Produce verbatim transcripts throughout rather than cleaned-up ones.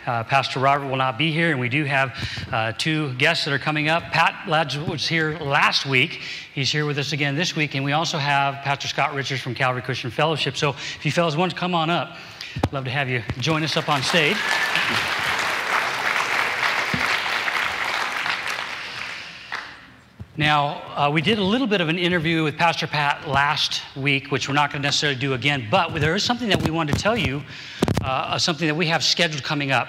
Uh, Pastor Robert will not be here, and we do have uh, two guests that are coming up. Pat Ladd was here last week. He's here with us again this week, and we also have Pastor Scott Richards from Calvary Christian Fellowship. So if you fellas want to come on up, I'd love to have you join us up on stage. Now, uh, we did a little bit of an interview with Pastor Pat last week, which we're not going to necessarily do again, but there is something that we wanted to tell you, uh, something that we have scheduled coming up.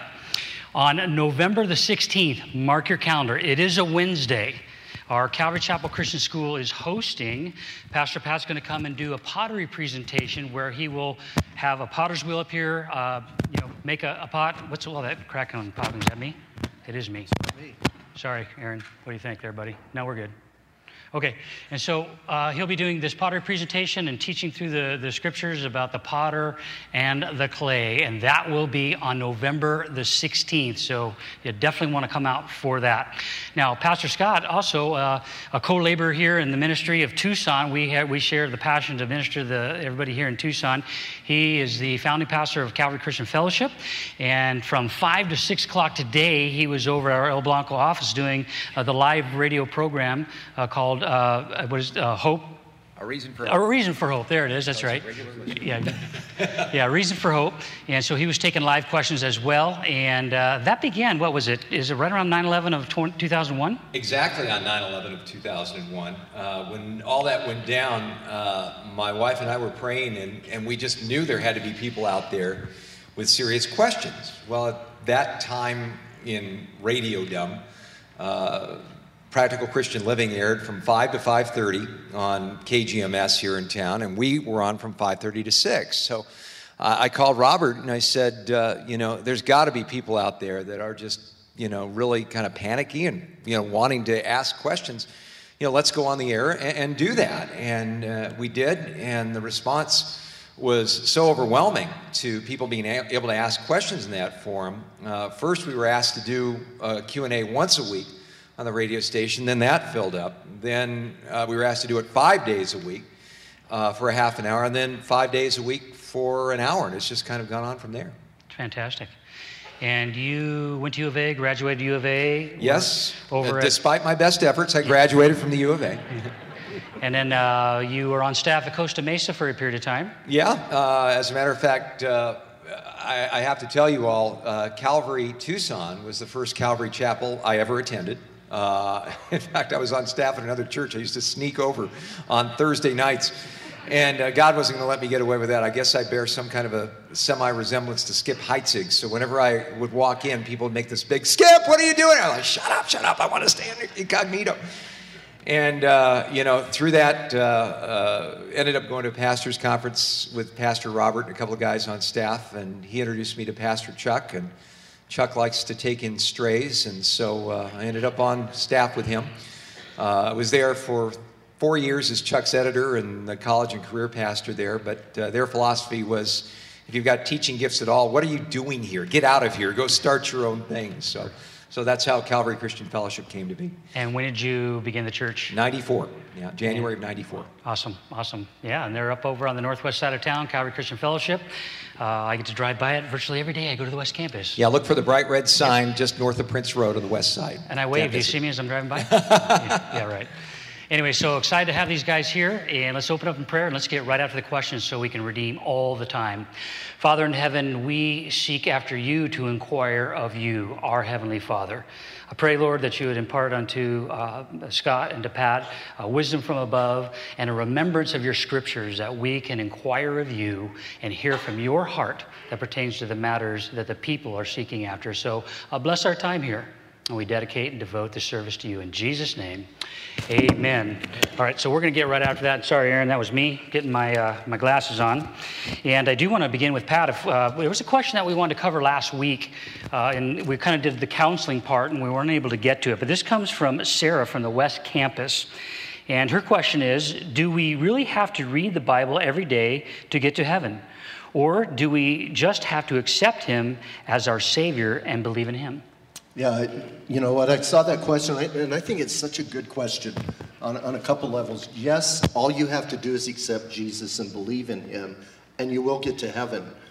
On November the sixteenth, mark your calendar. It is a Wednesday. Our Calvary Chapel Christian School is hosting. Pastor Pat's going to come and do a pottery presentation where he will have a potter's wheel up here, uh, you know, make a, a pot. What's all that crack on popping? Is that me? It is me. It's me. Sorry, Aaron. What do you think there, buddy? No, we're good. Okay, and so uh, he'll be doing this pottery presentation and teaching through the, the scriptures about the potter and the clay, and that will be on November the sixteenth, so you definitely want to come out for that. Now, Pastor Scott, also uh, a co-laborer here in the ministry of Tucson. We have, we share the passion to minister to the, everybody here in Tucson. He is the founding pastor of Calvary Christian Fellowship, and from five to six o'clock today, he was over at our El Blanco office doing uh, the live radio program uh, called Uh, what is uh, Hope? A Reason for A Hope. Reason for Hope. There it is. That's right. Yeah, yeah. Reason for Hope. And so he was taking live questions as well. And uh, that began. What was it? Is it right around nine eleven of two thousand one? Exactly on nine eleven of two thousand one. Uh, when all that went down, uh, my wife and I were praying, and, and we just knew there had to be people out there with serious questions. Well, at that time in radiodom, uh, Practical Christian Living aired from five to five thirty on K G M S here in town, and we were on from five thirty to six. So uh, I called Robert and I said, uh, you know, there's got to be people out there that are just, you know, really kind of panicky and, you know, wanting to ask questions. You know, let's go on the air and, and do that. And uh, we did, and the response was so overwhelming to people being a- able to ask questions in that forum. Uh, first, we were asked to do a Q and A once a week on the radio station, then that filled up. Then uh, we were asked to do it five days a week uh, for a half an hour, and then five days a week for an hour, and it's just kind of gone on from there. Fantastic. And you went to U of A, graduated U of A? Yes. Over uh, at... Despite my best efforts, I graduated from the U of A. And then uh, you were on staff at Costa Mesa for a period of time? Yeah. Uh, as a matter of fact, uh, I, I have to tell you all, uh, Calvary Tucson was the first Calvary chapel I ever attended. Uh, in fact, I was on staff at another church. I used to sneak over on Thursday nights, and uh, God wasn't going to let me get away with that. I guess I bear some kind of a semi-resemblance to Skip Heitzig, so whenever I would walk in, people would make this big, "Skip, what are you doing?" I'm like, "Shut up, shut up, I want to stay incognito." And, uh, you know, through that, uh, uh, ended up going to a pastor's conference with Pastor Robert and a couple of guys on staff, and he introduced me to Pastor Chuck, and Chuck likes to take in strays, and so uh, I ended up on staff with him. Uh, I was there for four years as Chuck's editor and the college and career pastor there, but uh, their philosophy was, if you've got teaching gifts at all, what are you doing here? Get out of here. Go start your own thing. So, so that's how Calvary Christian Fellowship came to be. And when did you begin the church? ninety-four. Yeah, January of ninety-four. Awesome, awesome. Yeah, and they're up over on the northwest side of town, Calvary Christian Fellowship. Uh, I get to drive by it virtually every day. I go to the West Campus. Yeah, look for the bright red sign just north of Prince Road on the west side. And I wave. Do you see me as I'm driving by? yeah, yeah, right. Anyway, so excited to have these guys here, and let's open up in prayer, and let's get right after the questions so we can redeem all the time. Father in heaven, we seek after you to inquire of you, our Heavenly Father. I pray, Lord, that you would impart unto uh, Scott and to Pat uh, wisdom from above and a remembrance of your scriptures, that we can inquire of you and hear from your heart that pertains to the matters that the people are seeking after. So uh, bless our time here, and we dedicate and devote the service to you. In Jesus' name, amen. All right, so we're going to get right after that. Sorry, Aaron, that was me getting my uh, my glasses on. And I do want to begin with Pat. If, uh, there was a question that we wanted to cover last week, uh, and we kind of did the counseling part, and we weren't able to get to it. But this comes from Sarah from the West Campus. And her question is, do we really have to read the Bible every day to get to heaven? Or do we just have to accept him as our Savior and believe in him? Yeah, you know what, I saw that question, and I think it's such a good question on, on a couple levels. Yes, all you have to do is accept Jesus and believe in him, and you will get to heaven.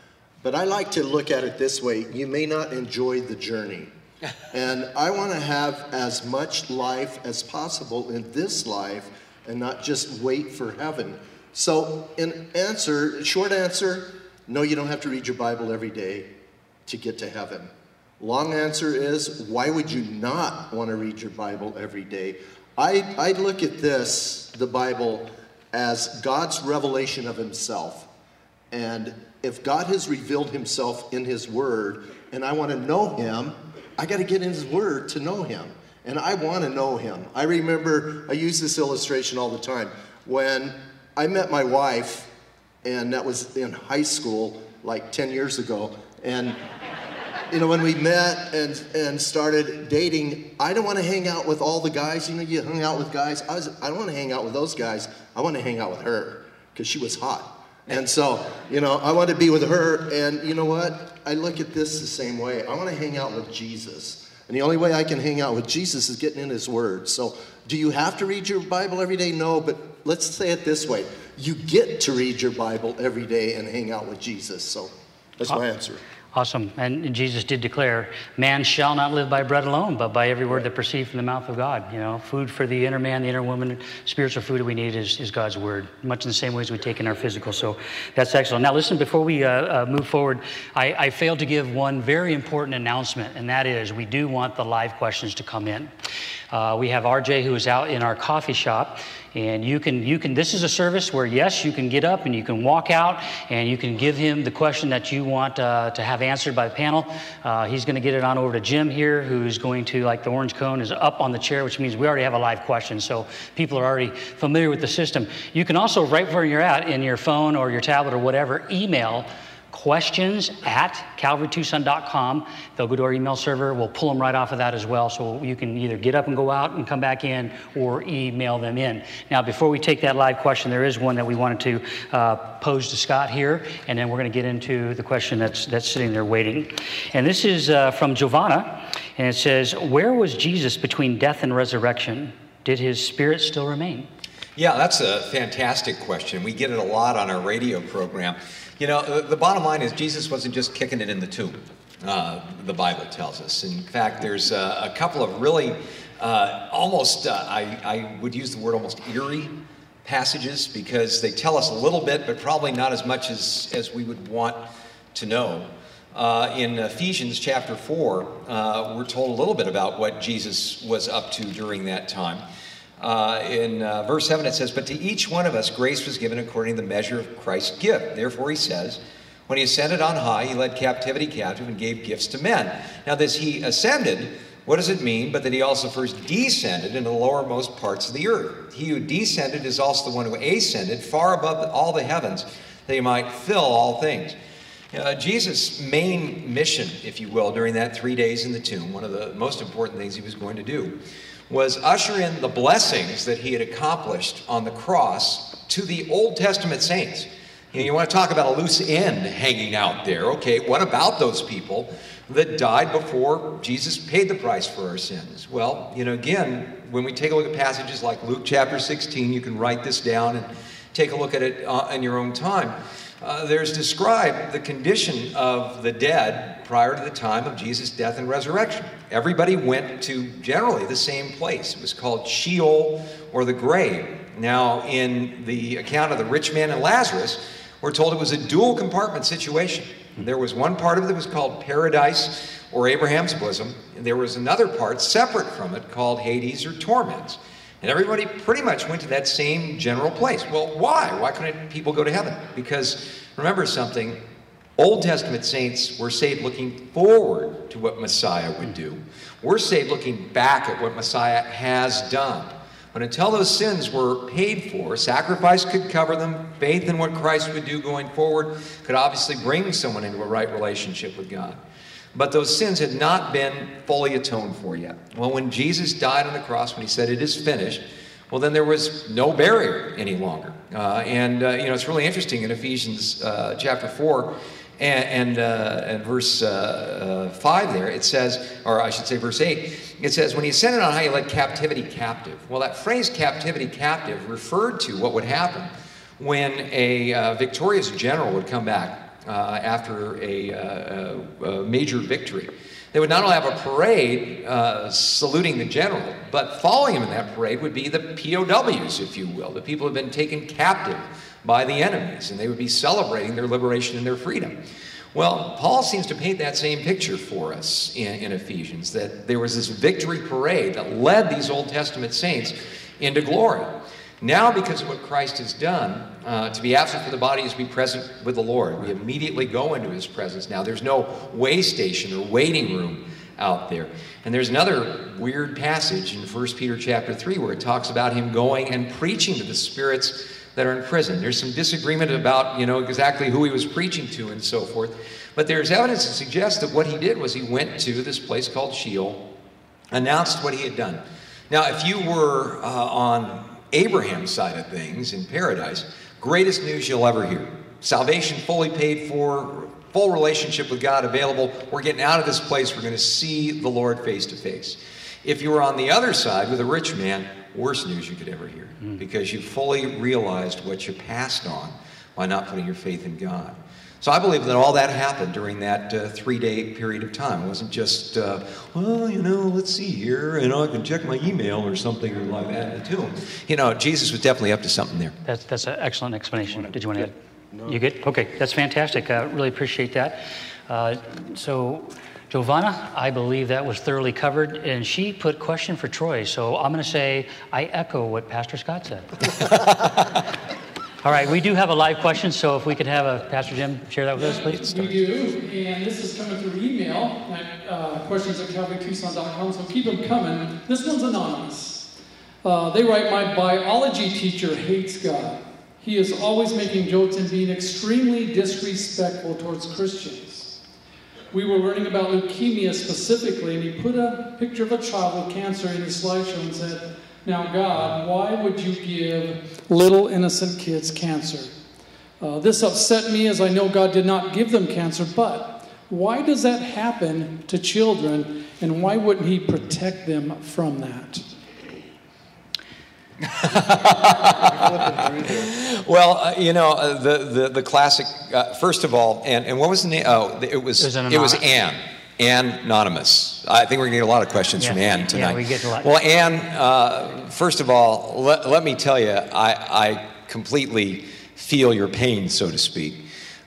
But I like to look at it this way. You may not enjoy the journey. And I want to have as much life as possible in this life and not just wait for heaven. So in answer, short answer, no, you don't have to read your Bible every day to get to heaven. Long answer is, why would you not want to read your Bible every day? I, I look at this, the Bible, as God's revelation of himself. And if God has revealed himself in his word, and I want to know him, I got to get in his word to know him. And I want to know him. I remember, I use this illustration all the time. When I met my wife, and that was in high school, like ten years ago, and you know, when we met and, and started dating, I don't want to hang out with all the guys. You know, you hung out with guys. I, was, I don't want to hang out with those guys. I want to hang out with her because she was hot. And so, you know, I want to be with her. And you know what? I look at this the same way. I want to hang out with Jesus. And the only way I can hang out with Jesus is getting in his word. So do you have to read your Bible every day? No, but let's say it this way. You get to read your Bible every day and hang out with Jesus. So that's my answer. Awesome. And Jesus did declare, man shall not live by bread alone, but by every word that proceeds from the mouth of God. You know, food for the inner man, the inner woman, spiritual food that we need is, is God's word, much in the same way as we take in our physical. So that's excellent. Now listen, before we uh, uh, move forward, I, I failed to give one very important announcement, and that is we do want the live questions to come in. Uh, we have R J who is out in our coffee shop, and you can, you can, this is a service where, yes, you can get up and you can walk out and you can give him the question that you want uh, to have answered by the panel. Uh, he's going to get it on over to Jim here, who's going to, like the orange cone, is up on the chair, which means we already have a live question, so people are already familiar with the system. You can also, right where you're at, in your phone or your tablet or whatever, email questions at calvary tucson dot com. They'll go to our email server. We'll pull them right off of that as well. So you can either get up and go out and come back in or email them in. Now, before we take that live question, there is one that we wanted to uh, pose to Scott here, and then we're going to get into the question that's, that's sitting there waiting. And this is uh, from Giovanna, and it says, where was Jesus between death and resurrection? Did his spirit still remain? Yeah, that's a fantastic question. We get it a lot on our radio program. You know, the bottom line is Jesus wasn't just kicking it in the tomb, uh, the Bible tells us. In fact, there's a, a couple of really uh, almost, uh, I, I would use the word almost eerie passages, because they tell us a little bit, but probably not as much as, as we would want to know. Uh, in Ephesians chapter four, uh, we're told a little bit about what Jesus was up to during that time. Uh, in uh, verse seven, it says, but to each one of us grace was given according to the measure of Christ's gift. Therefore, he says, when he ascended on high, he led captivity captive and gave gifts to men. Now, this he ascended, what does it mean? But that he also first descended into the lowermost parts of the earth. He who descended is also the one who ascended far above all the heavens, that he might fill all things. Uh, Jesus' main mission, if you will, during that three days in the tomb, one of the most important things he was going to do, was usher in the blessings that he had accomplished on the cross to the Old Testament saints. You know, you want to talk about a loose end hanging out there. Okay, what about those people that died before Jesus paid the price for our sins? Well, you know, again, when we take a look at passages like Luke chapter sixteen, you can write this down and take a look at it uh, in your own time. Uh, there's described the condition of the dead prior to the time of Jesus' death and resurrection. Everybody went to generally the same place. It was called Sheol, or the grave. Now, in the account of the rich man and Lazarus, we're told it was a dual compartment situation. There was one part of it that was called paradise, or Abraham's bosom, and there was another part separate from it called Hades, or torments. And everybody pretty much went to that same general place. Well, why? Why couldn't people go to heaven? Because remember something, Old Testament saints were saved looking forward to what Messiah would do. We're saved looking back at what Messiah has done. But until those sins were paid for, sacrifice could cover them. Faith in what Christ would do going forward could obviously bring someone into a right relationship with God. But those sins had not been fully atoned for yet. Well, when Jesus died on the cross, when he said, it is finished, well, then there was no barrier any longer. Uh, and, uh, you know, it's really interesting in Ephesians uh, chapter four and, and, uh, and verse uh, uh, five there, it says, or I should say verse eight, it says, when he ascended on high, he led captivity captive. Well, that phrase captivity captive referred to what would happen when a uh, victorious general would come back uh, after a, uh, a major victory. They would not only have a parade uh, saluting the general, but following him in that parade would be the P O Ws, if you will, the people who have been taken captive by the enemies, and they would be celebrating their liberation and their freedom. Well, Paul seems to paint that same picture for us in, in Ephesians, that there was this victory parade that led these Old Testament saints into glory. Now, because of what Christ has done, uh, to be absent from the body is to be present with the Lord. We immediately go into his presence now. There's no way station or waiting room out there. And there's another weird passage in First Peter chapter three where it talks about him going and preaching to the spirits that are in prison. There's some disagreement about, you know, exactly who he was preaching to and so forth. But there's evidence to suggest that what he did was he went to this place called Sheol, announced what he had done. Now, if you were uh, on Abraham's side of things in paradise, greatest news you'll ever hear. Salvation fully paid for, full relationship with God available. We're getting out of this place. We're going to see the Lord face to face. If you were on the other side with a rich man, worst news you could ever hear, mm. because you fully realized what you passed on by not putting your faith in God. So I believe that all that happened during that uh, three-day period of time. It wasn't just, uh, well, you know, let's see here, you know, I can check my email or something like that in the tomb. You know, Jesus was definitely up to something there. That's that's an excellent explanation. Did you want to add? No. You good? Okay, that's fantastic. I really appreciate that. Uh, so, Giovanna, I believe that was thoroughly covered, and she put question for Troy. So I'm going to say I echo what Pastor Scott said. All right, we do have a live question, so if we could have a Pastor Jim share that with us, please. We do, and this is coming through email at uh, questions at calvary tucson dot com, so keep them coming. This one's anonymous. Uh, they write, my biology teacher hates God. He is always making jokes and being extremely disrespectful towards Christians. We were learning about leukemia specifically, and he put a picture of a child with cancer in his slideshow and said, now, God, why would you give little innocent kids cancer? Uh, this upset me as I know God did not give them cancer, but why does that happen to children, and why wouldn't he protect them from that? Well, uh, you know, uh, the, the, the classic, uh, first of all, and, and what was the name? Oh, it was, it was, it was Anne. Ann Anonymous. I think we're going to get a lot of questions yeah. from Ann tonight. Yeah, we get a lot. Well, Ann, uh, first of all, let, let me tell you, I, I completely feel your pain, so to speak.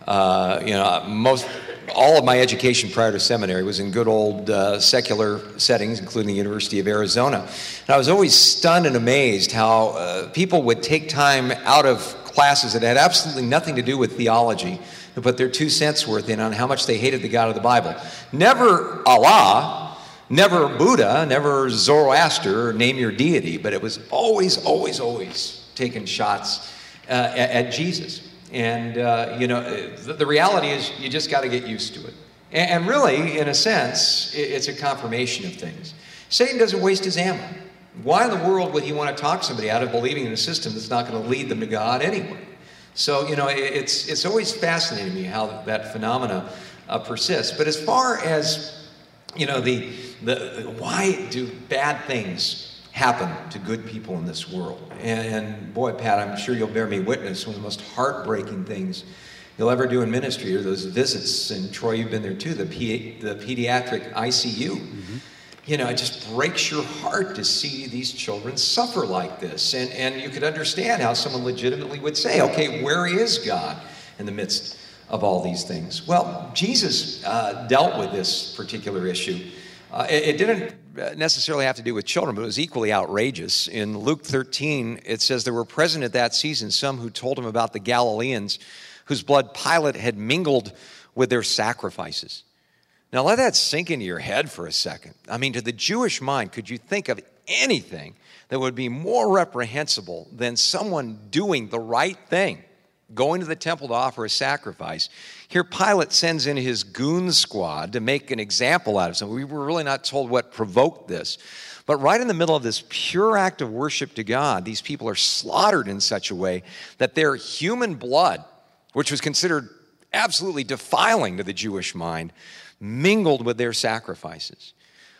Uh, you know, most, all of my education prior to seminary was in good old uh, secular settings, including the University of Arizona. And I was always stunned and amazed how uh, people would take time out of classes that had absolutely nothing to do with theology to put their two cents worth in on how much they hated the God of the Bible. Never Allah, never Buddha, never Zoroaster, or name your deity, but it was always, always, always taking shots uh, at, at Jesus. And, uh, you know, the, the reality is you just got to get used to it. And, and really, in a sense, it, it's a confirmation of things. Satan doesn't waste his ammo. Why in the world would he want to talk somebody out of believing in a system that's not going to lead them to God anyway? So, you know, it's it's always fascinating to me how that phenomena uh, persists. But as far as, you know, the, the why do bad things happen to good people in this world? And, and boy, Pat, I'm sure you'll bear me witness, one of the most heartbreaking things you'll ever do in ministry are those visits, and Troy, you've been there too, the, P- the pediatric I C U. Mm-hmm. You know, it just breaks your heart to see these children suffer like this. And, and you could understand how someone legitimately would say, okay, where is God in the midst of all these things? Well, Jesus uh, dealt with this particular issue. Uh, it, it didn't necessarily have to do with children, but it was equally outrageous. In Luke thirteen, it says there were present at that season some who told him about the Galileans whose blood Pilate had mingled with their sacrifices. Now, let that sink into your head for a second. I mean, to the Jewish mind, could you think of anything that would be more reprehensible than someone doing the right thing, going to the temple to offer a sacrifice? Here, Pilate sends in his goon squad to make an example out of someone. We were really not told what provoked this. But right in the middle of this pure act of worship to God, these people are slaughtered in such a way that their human blood, which was considered absolutely defiling to the Jewish mind, mingled with their sacrifices.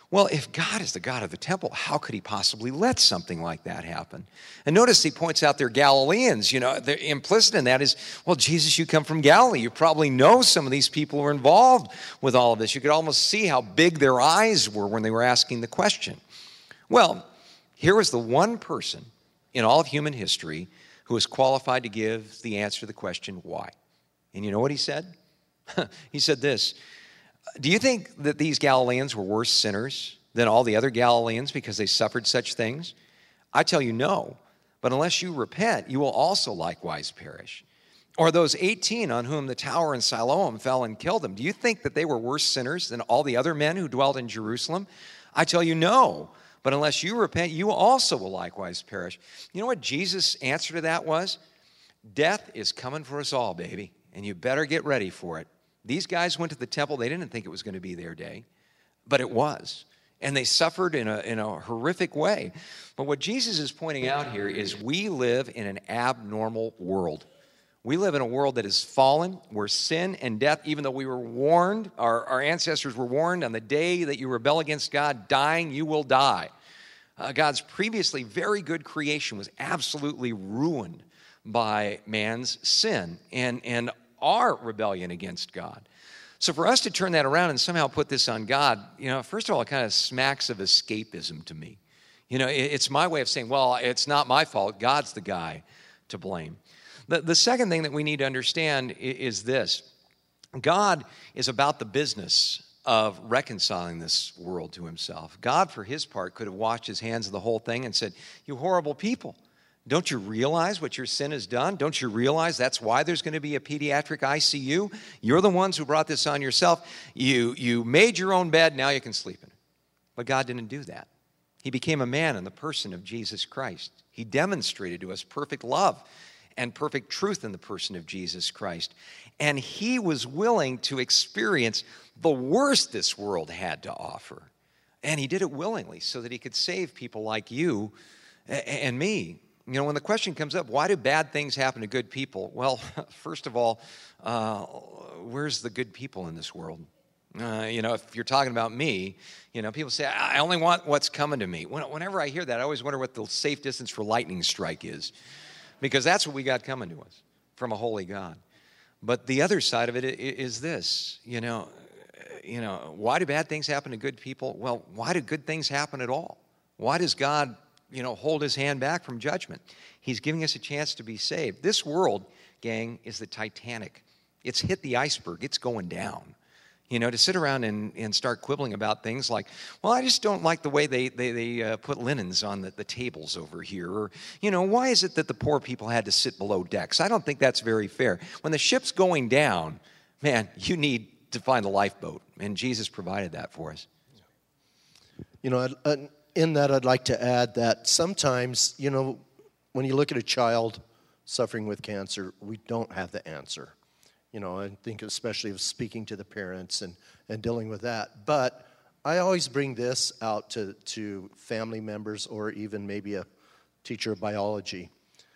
Well, if God is the God of the temple, how could he possibly let something like that happen? And notice he points out they're Galileans. You know, the implicit in that is, well, Jesus, you come from Galilee. You probably know some of these people who are involved with all of this. You could almost see how big their eyes were when they were asking the question. Well, here was the one person in all of human history who was qualified to give the answer to the question, why? And you know what he said? He said this: do you think that these Galileans were worse sinners than all the other Galileans because they suffered such things? I tell you no, but unless you repent, you will also likewise perish. Or those eighteen on whom the tower in Siloam fell and killed them, do you think that they were worse sinners than all the other men who dwelt in Jerusalem? I tell you no, but unless you repent, you also will likewise perish. You know what Jesus' answer to that was? Death is coming for us all, baby, and you better get ready for it. These guys went to the temple. They didn't think it was going to be their day, but it was. And they suffered in a, in a horrific way. But what Jesus is pointing out here is we live in an abnormal world. We live in a world that is fallen, where sin and death, even though we were warned, our, our ancestors were warned, on the day that you rebel against God, dying, you will die. Uh, God's previously very good creation was absolutely ruined by man's sin and, and our rebellion against God. So for us to turn that around and somehow put this on God, you know, first of all, it kind of smacks of escapism to me. You know, it, it's my way of saying, well, it's not my fault. God's the guy to blame. The, the second thing that we need to understand is, is this. God is about the business of reconciling this world to himself. God, for his part, could have washed his hands of the whole thing and said, you horrible people, don't you realize what your sin has done? Don't you realize that's why there's going to be a pediatric I C U? You're the ones who brought this on yourself. You, you made your own bed, now you can sleep in it. But God didn't do that. He became a man in the person of Jesus Christ. He demonstrated to us perfect love and perfect truth in the person of Jesus Christ. And he was willing to experience the worst this world had to offer. And he did it willingly so that he could save people like you and me. You know, when the question comes up, why do bad things happen to good people? Well, first of all, uh, where's the good people in this world? Uh, you know, if you're talking about me, you know, people say, I only want what's coming to me. Whenever I hear that, I always wonder what the safe distance for lightning strike is, because that's what we got coming to us from a holy God. But the other side of it is this, you know, you know, why do bad things happen to good people? Well, why do good things happen at all? Why does God, you know, hold his hand back from judgment? He's giving us a chance to be saved. This world, gang, is the Titanic. It's hit the iceberg. It's going down. You know, to sit around and, and start quibbling about things like, well, I just don't like the way they, they, they uh, put linens on the, the tables over here. Or, you know, why is it that the poor people had to sit below decks? I don't think that's very fair. When the ship's going down, man, you need to find a lifeboat. And Jesus provided that for us. You know, I'd, in that I'd like to add that sometimes, you know, when you look at a child suffering with cancer, we don't have the answer. You know, I think especially of speaking to the parents and, and dealing with that. But I always bring this out to, to family members or even maybe a teacher of biology.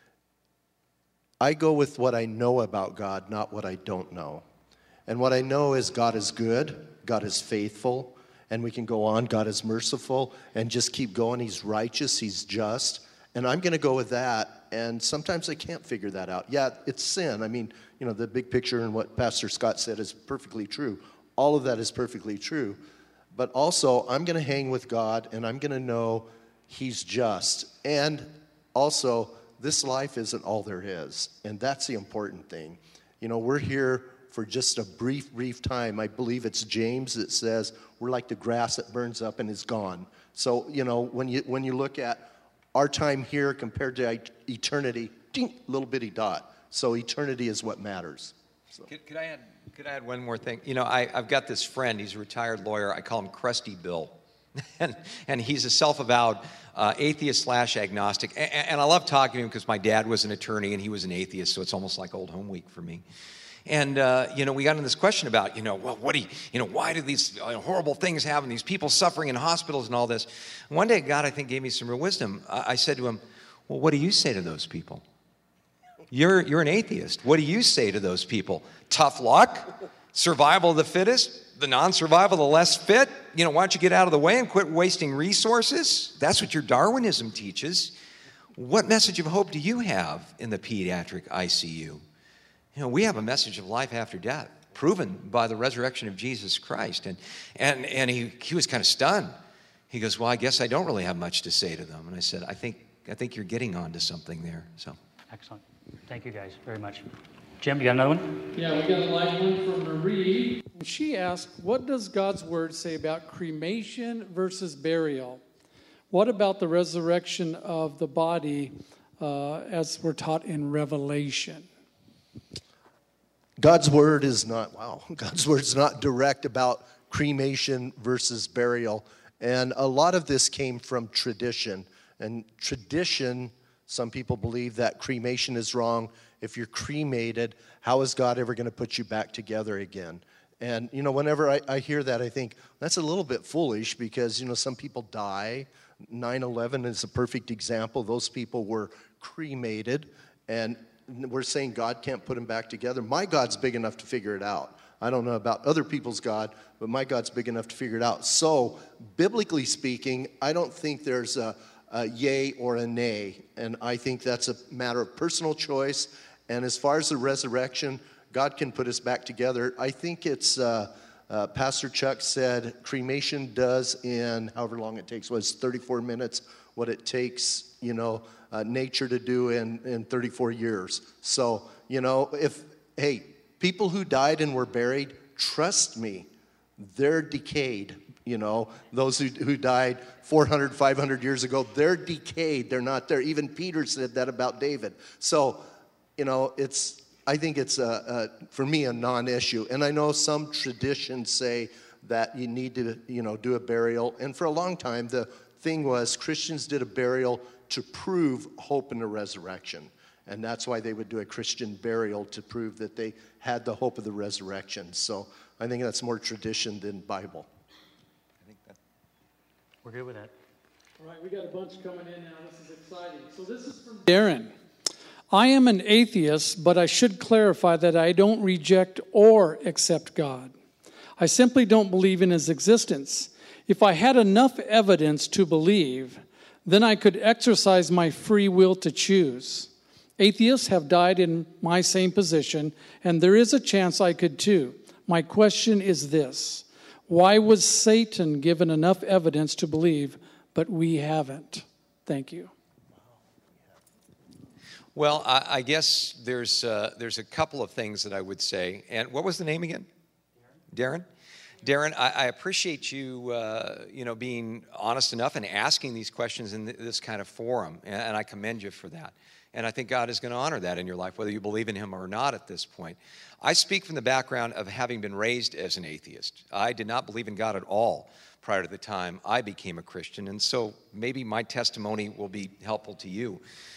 I go with what I know about God, not what I don't know. And what I know is God is good, God is faithful, and we can go on. God is merciful, and just keep going. He's righteous, he's just. And I'm going to go with that. And sometimes I can't figure that out. Yeah, it's sin. I mean, you know, the big picture and what Pastor Scott said is perfectly true. All of that is perfectly true. But also, I'm going to hang with God, and I'm going to know he's just. And also, this life isn't all there is. And that's the important thing. You know, we're here for just a brief, brief time. I believe it's James that says we're like the grass that burns up and is gone. So, you know, when you when you look at our time here compared to eternity, ding, little bitty dot. So eternity is what matters. So. Could, could I add? Could I add one more thing? You know, I, I've got this friend. He's a retired lawyer. I call him Krusty Bill, and and he's a self-avowed uh, atheist slash agnostic. And, and I love talking to him because my dad was an attorney and he was an atheist, so it's almost like old home week for me. And, uh, you know, we got into this question about, you know, well, what do you, you know, why do these uh, horrible things happen, these people suffering in hospitals and all this? One day, God, I think, gave me some real wisdom. I, I said to him, well, what do you say to those people? You're, you're an atheist. What do you say to those people? Tough luck? Survival of the fittest? the non-survival, the less fit. You know, why don't you get out of the way and quit wasting resources? That's what your Darwinism teaches. What message of hope do you have in the pediatric I C U? You know, we have a message of life after death, proven by the resurrection of Jesus Christ. And and and he he was kind of stunned. He goes, well, I guess I don't really have much to say to them. And I said, I think I think you're getting onto something there. So excellent. Thank you guys very much. Jim, you got another one? Yeah, we got a live one from Marie. She asked, what does God's word say about cremation versus burial? What about the resurrection of the body uh, as we're taught in Revelation? God's word is not, wow, God's word is not direct about cremation versus burial. And a lot of this came from tradition. And tradition, some people believe that cremation is wrong. If you're cremated, how is God ever going to put you back together again? And, you know, whenever I, I hear that, I think that's a little bit foolish because, you know, some people die. nine eleven is a perfect example. Those people were cremated, and we're saying God can't put them back together. My God's big enough to figure it out. I don't know about other people's God, but my God's big enough to figure it out. So, biblically speaking, I don't think there's a, a yay or a nay, and I think that's a matter of personal choice. And as far as the resurrection, God can put us back together. I think it's, uh, uh, Pastor Chuck said, cremation does in however long it takes, was thirty-four minutes, what it takes, you know, uh, nature to do in, in thirty-four years. So, you know, if, hey, people who died and were buried, trust me, they're decayed. You know, those who, who died four hundred, five hundred years ago, they're decayed. They're not there. Even Peter said that about David. So, you know, it's, I think it's, a, a, for me, a non-issue. And I know some traditions say that you need to, you know, do a burial. And for a long time, the thing was Christians did a burial to prove hope in the resurrection. And that's why they would do a Christian burial, to prove that they had the hope of the resurrection. So I think that's more tradition than Bible. I think that We're good with that. All right, we got a bunch coming in now. This is exciting. So this is from Darren. I am an atheist, but I should clarify that I don't reject or accept God. I simply don't believe in his existence. If I had enough evidence to believe, then I could exercise my free will to choose. Atheists have died in my same position, and there is a chance I could too. My question is this: why was Satan given enough evidence to believe, but we haven't? Thank you. Well, I, I guess there's uh, there's a couple of things that I would say. And what was the name again? Darren. Darren, I, I appreciate you, uh, you know, being honest enough and asking these questions in th- this kind of forum, and, and I commend you for that. And I think God is going to honor that in your life, whether you believe in him or not at this point. I speak from the background of having been raised as an atheist. I did not believe in God at all prior to the time I became a Christian, and so maybe my testimony will be helpful to you.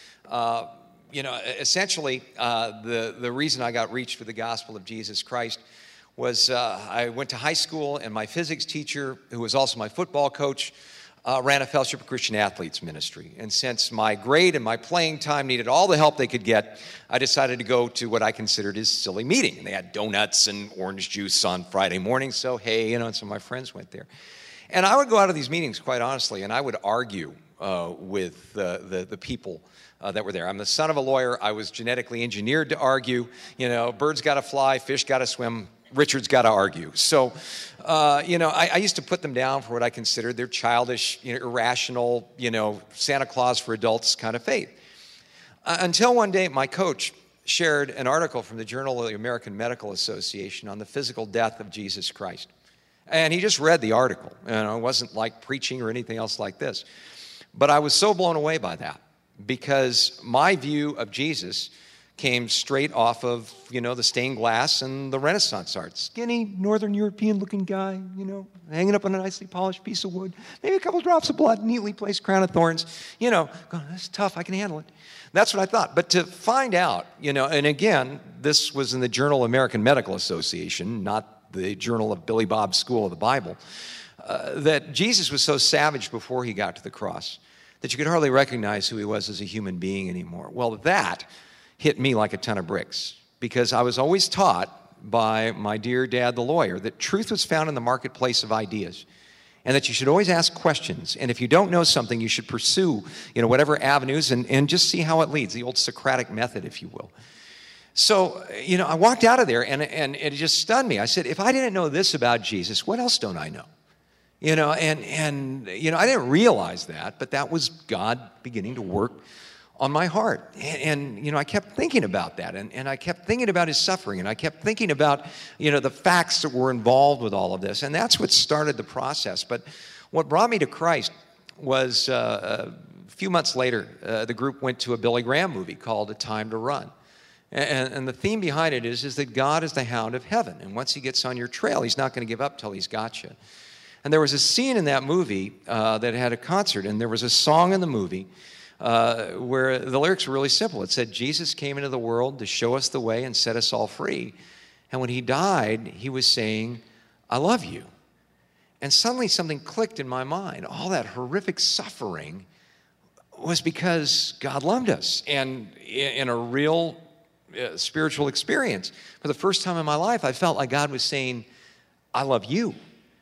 Uh, you know, essentially, uh, the, the reason I got reached for the gospel of Jesus Christ was uh, I went to high school, and my physics teacher, who was also my football coach, Uh, ran a Fellowship of Christian Athletes ministry. And since my grade and my playing time needed all the help they could get, I decided to go to what I considered his silly meeting. And they had donuts and orange juice on Friday morning, so hey, you know, and some of my friends went there. And I would go out of these meetings, quite honestly, and I would argue uh, with uh, the, the people uh, that were there. I'm the son of a lawyer. I was genetically engineered to argue. You know, birds got to fly, fish got to swim, Richard's got to argue. So, uh, you know, I, I used to put them down for what I considered their childish, you know, irrational, you know, Santa Claus for adults kind of faith. Uh, until one day, my coach shared an article from the Journal of the American Medical Association on the physical death of Jesus Christ. And he just read the article. You know, it wasn't like preaching or anything else like this. But I was so blown away by that, because my view of Jesus came straight off of, you know, the stained glass and the Renaissance art. Skinny, Northern European-looking guy, you know, hanging up on a nicely polished piece of wood, maybe a couple drops of blood, neatly placed crown of thorns, you know, going, that's tough, I can handle it. That's what I thought. But to find out, you know, and again, this was in the Journal of American Medical Association, not the Journal of Billy Bob's School of the Bible, uh, that Jesus was so savage before he got to the cross that you could hardly recognize who he was as a human being anymore. Well, that hit me like a ton of bricks, because I was always taught by my dear dad, the lawyer, that truth was found in the marketplace of ideas, and that you should always ask questions. And if you don't know something, you should pursue, you know, whatever avenues and, and just see how it leads, the old Socratic method, if you will. So, you know, I walked out of there, and, and it just stunned me. I said, if I didn't know this about Jesus, what else don't I know? You know, and, and you know, I didn't realize that, but that was God beginning to work on my heart. And, and you know, I kept thinking about that, and, and I kept thinking about his suffering, and I kept thinking about, you know, the facts that were involved with all of this, and that's what started the process. But what brought me to Christ was uh, a few months later, uh, the group went to a Billy Graham movie called A Time to Run. And, and the theme behind it is, is that God is the hound of heaven, and once he gets on your trail, he's not going to give up till he's got you. And there was a scene in that movie uh, that had a concert, and there was a song in the movie uh, where the lyrics were really simple. It said, Jesus came into the world to show us the way and set us all free. And when he died, he was saying, I love you. And suddenly something clicked in my mind. All that horrific suffering was because God loved us. And in a real uh, spiritual experience, for the first time in my life, I felt like God was saying, I love you.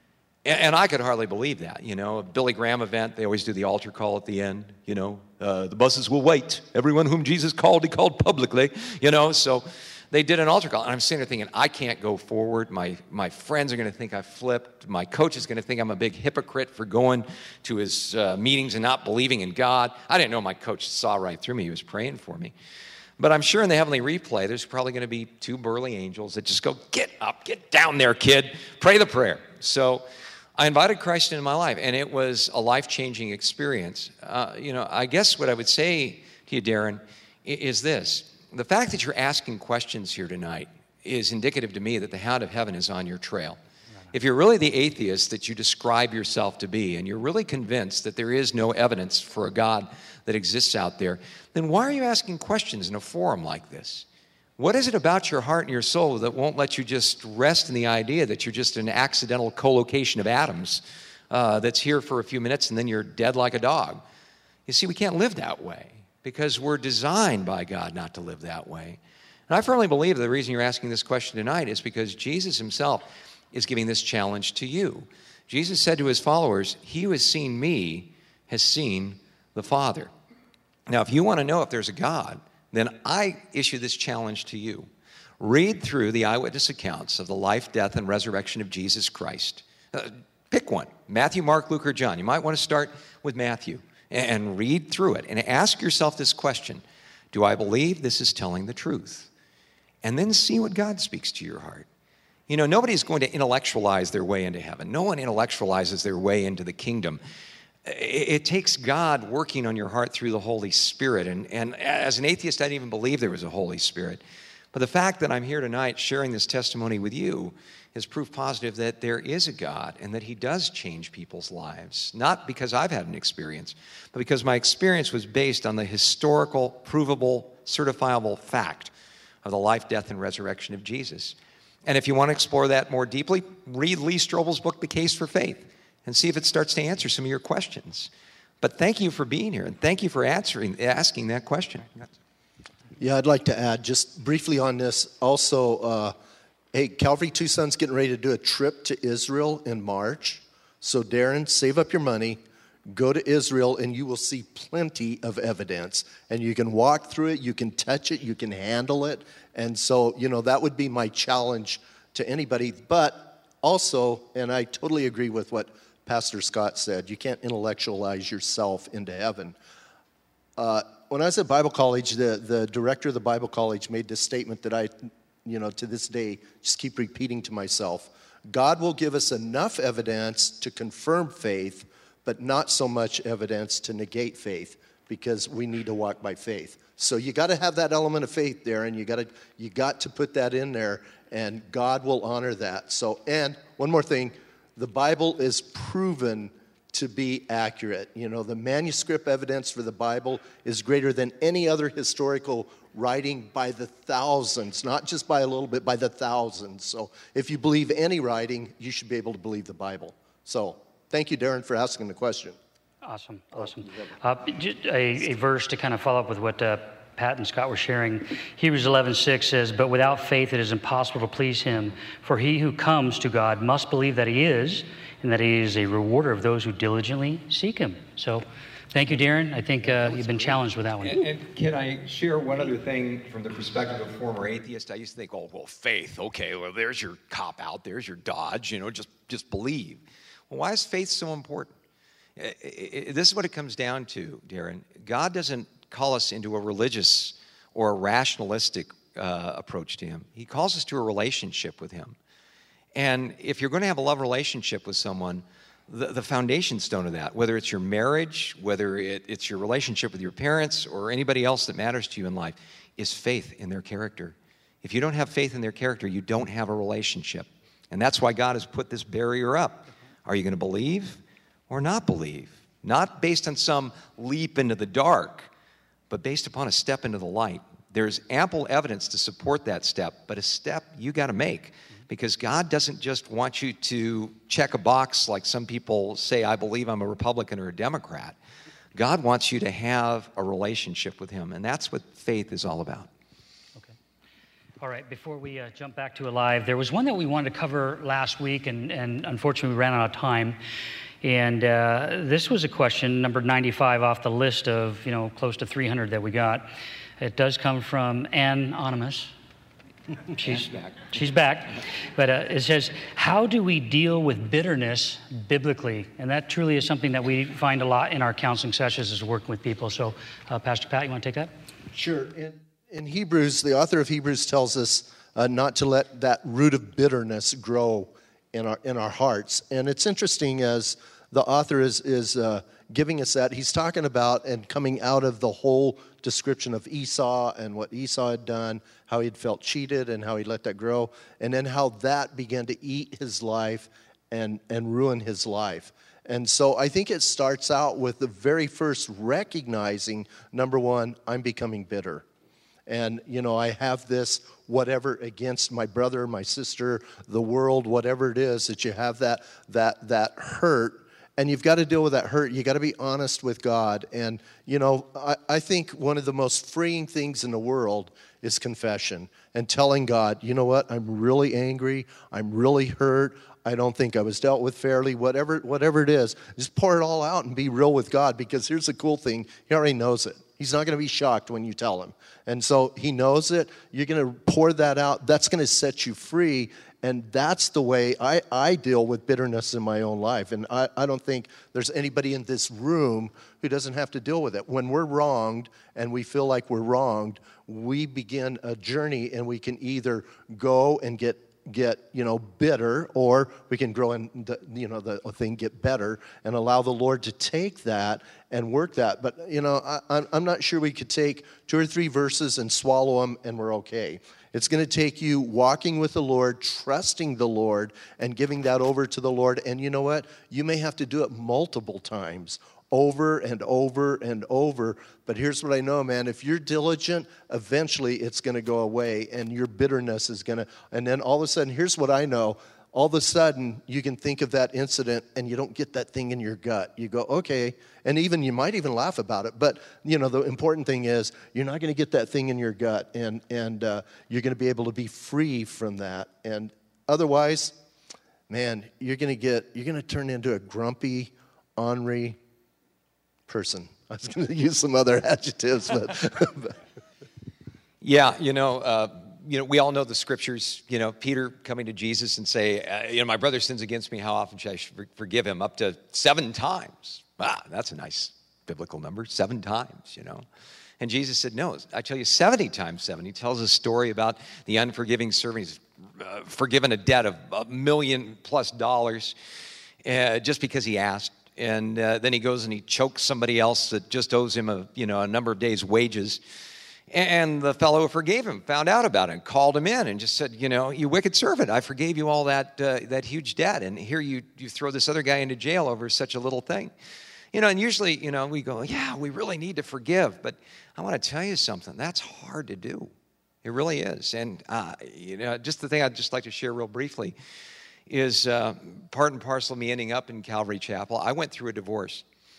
And I could hardly believe that, you know. A Billy Graham event, they always do the altar call at the end, you know. Uh, the buses will wait. Everyone whom Jesus called, he called publicly, you know. So they did an altar call. And I'm sitting there thinking, I can't go forward. My my friends are going to think I flipped. My coach is going to think I'm a big hypocrite for going to his uh, meetings and not believing in God. I didn't know my coach saw right through me. He was praying for me. But I'm sure in the heavenly replay, there's probably going to be two burly angels that just go, get up, get down there, kid. Pray the prayer. So I invited Christ into my life, and it was a life-changing experience. Uh, you know, I guess what I would say to you, Darren, is this. The fact that you're asking questions here tonight is indicative to me that the hound of heaven is on your trail. If you're really the atheist that you describe yourself to be, and you're really convinced that there is no evidence for a God that exists out there, then why are you asking questions in a forum like this? What is it about your heart and your soul that won't let you just rest in the idea that you're just an accidental collocation of atoms uh, that's here for a few minutes and then you're dead like a dog? You see, we can't live that way because we're designed by God not to live that way. And I firmly believe the reason you're asking this question tonight is because Jesus himself is giving this challenge to you. Jesus said to his followers, he who has seen me has seen the Father. Now, if you want to know if there's a God, then I issue this challenge to you. Read through the eyewitness accounts of the life, death, and resurrection of Jesus Christ. Uh, pick one, Matthew, Mark, Luke, or John. You might want to start with Matthew and read through it and ask yourself this question, do I believe this is telling the truth? And then see what God speaks to your heart. You know, nobody's going to intellectualize their way into heaven. No one intellectualizes their way into the kingdom. It takes God working on your heart through the Holy Spirit. And, and as an atheist, I didn't even believe there was a Holy Spirit. But the fact that I'm here tonight sharing this testimony with you is proof positive that there is a God and that he does change people's lives. Not because I've had an experience, but because my experience was based on the historical, provable, certifiable fact of the life, death, and resurrection of Jesus. And if you want to explore that more deeply, read Lee Strobel's book, The Case for Faith, and see if it starts to answer some of your questions. But thank you for being here, and thank you for answering, asking that question. Yeah, I'd like to add just briefly on this. Also, uh, hey, Calvary Tucson's getting ready to do a trip to Israel in March. So Darren, save up your money, go to Israel, and you will see plenty of evidence. And you can walk through it, you can touch it, you can handle it. And so, you know, that would be my challenge to anybody. But also, and I totally agree with what Pastor Scott said, you can't intellectualize yourself into heaven. Uh, when I was at Bible college, the, the director of the Bible college made this statement that I, you know, to this day, just keep repeating to myself. God will give us enough evidence to confirm faith, but not so much evidence to negate faith, because we need to walk by faith. So you got to have that element of faith there, and you got to you got to put that in there, and God will honor that. So, and one more thing, the Bible is proven to be accurate. You know, the manuscript evidence for the Bible is greater than any other historical writing by the thousands, not just by a little bit, by the thousands. So if you believe any writing, you should be able to believe the Bible. So thank you, Darren, for asking the question. Awesome, awesome. Uh, just a, a verse to kind of follow up with what uh, Pat and Scott were sharing. Hebrews eleven six says, "But without faith it is impossible to please him. For he who comes to God must believe that he is, and that he is a rewarder of those who diligently seek him." So thank you, Darren. I think uh, you've been challenged with that one. And, and can I share one other thing from the perspective of a former atheist? I used to think, oh, well, faith, okay, well, there's your cop-out, there's your dodge, you know, just, just believe. Well, why is faith so important? It, it, this is what it comes down to, Darren. God doesn't call us into a religious or a rationalistic uh, approach to him. He calls us to a relationship with him. And if you're going to have a love relationship with someone, the, the foundation stone of that, whether it's your marriage, whether it, it's your relationship with your parents or anybody else that matters to you in life, is faith in their character. If you don't have faith in their character, you don't have a relationship. And that's why God has put this barrier up. Are you going to believe or not believe? Not based on some leap into the dark, but based upon a step into the light. There's ample evidence to support that step, but a step you got to make. Because God doesn't just want you to check a box like some people say, I believe I'm a Republican or a Democrat. God wants you to have a relationship with him, and that's what faith is all about. Okay. All right, before we uh, jump back to Alive, there was one that we wanted to cover last week, and, and unfortunately we ran out of time. And uh, this was a question, number ninety-five off the list of, you know, close to three hundred that we got. It does come from Anonymous. She's back. She's back. But uh, it says, how do we deal with bitterness biblically? And that truly is something that we find a lot in our counseling sessions is working with people. So, uh, Pastor Pat, you want to take that? Sure. In, in Hebrews, the author of Hebrews tells us uh, not to let that root of bitterness grow in our in our hearts. And it's interesting as the author is, is uh, giving us that. He's talking about and coming out of the whole description of Esau and what Esau had done, how he'd felt cheated and how he let that grow, and then how that began to eat his life and, and ruin his life. And so I think it starts out with the very first recognizing, number one, I'm becoming bitter. And, you know, I have this whatever against my brother, my sister, the world, whatever it is, that you have that that that hurt. And you've got to deal with that hurt. You got to be honest with God. And, you know, I, I think one of the most freeing things in the world is confession and telling God, you know what, I'm really angry. I'm really hurt. I don't think I was dealt with fairly. Whatever, whatever it is, just pour it all out and be real with God, because here's the cool thing. He already knows it. He's not going to be shocked when you tell him. And so he knows it. You're going to pour that out. That's going to set you free. And that's the way I, I deal with bitterness in my own life. And I, I don't think there's anybody in this room who doesn't have to deal with it. When we're wronged and we feel like we're wronged, we begin a journey, and we can either go and get get you know bitter, or we can grow in the, you know the thing get better and allow the Lord to take that and work that. But you know I, I'm not sure we could take two or three verses and swallow them and we're okay. It's going to take you walking with the Lord, trusting the Lord, and giving that over to the Lord. And you know what? You may have to do it multiple times, over and over and over. But here's what I know, man. If you're diligent, eventually it's going to go away, and your bitterness is going to, and then all of a sudden, here's what I know. All of a sudden, you can think of that incident, and you don't get that thing in your gut. You go, okay, and even you might even laugh about it. But you know, the important thing is you're not going to get that thing in your gut, and and uh, you're going to be able to be free from that. And otherwise, man, you're going to get you're going to turn into a grumpy, ornery person. I was going to use some other adjectives, but yeah, you know. Uh, You know, we all know the scriptures, you know, Peter coming to Jesus and say, uh, you know, my brother sins against me, how often should I forgive him? Up to seven times. Wow, that's a nice biblical number, seven times, you know. And Jesus said, no, I tell you, seventy times seven. He tells a story about the unforgiving servant. He's uh, forgiven a debt of a million plus dollars uh, just because he asked. And uh, then he goes and he chokes somebody else that just owes him a, you know, a number of days' wages. And the fellow who forgave him found out about it and called him in and just said, you know, you wicked servant, I forgave you all that uh, that huge debt. And here you, you throw this other guy into jail over such a little thing. You know, and usually, you know, we go, yeah, we really need to forgive. But I want to tell you something. That's hard to do. It really is. And, uh, you know, just the thing I'd just like to share real briefly is uh, part and parcel of me ending up in Calvary Chapel. I went through a divorce.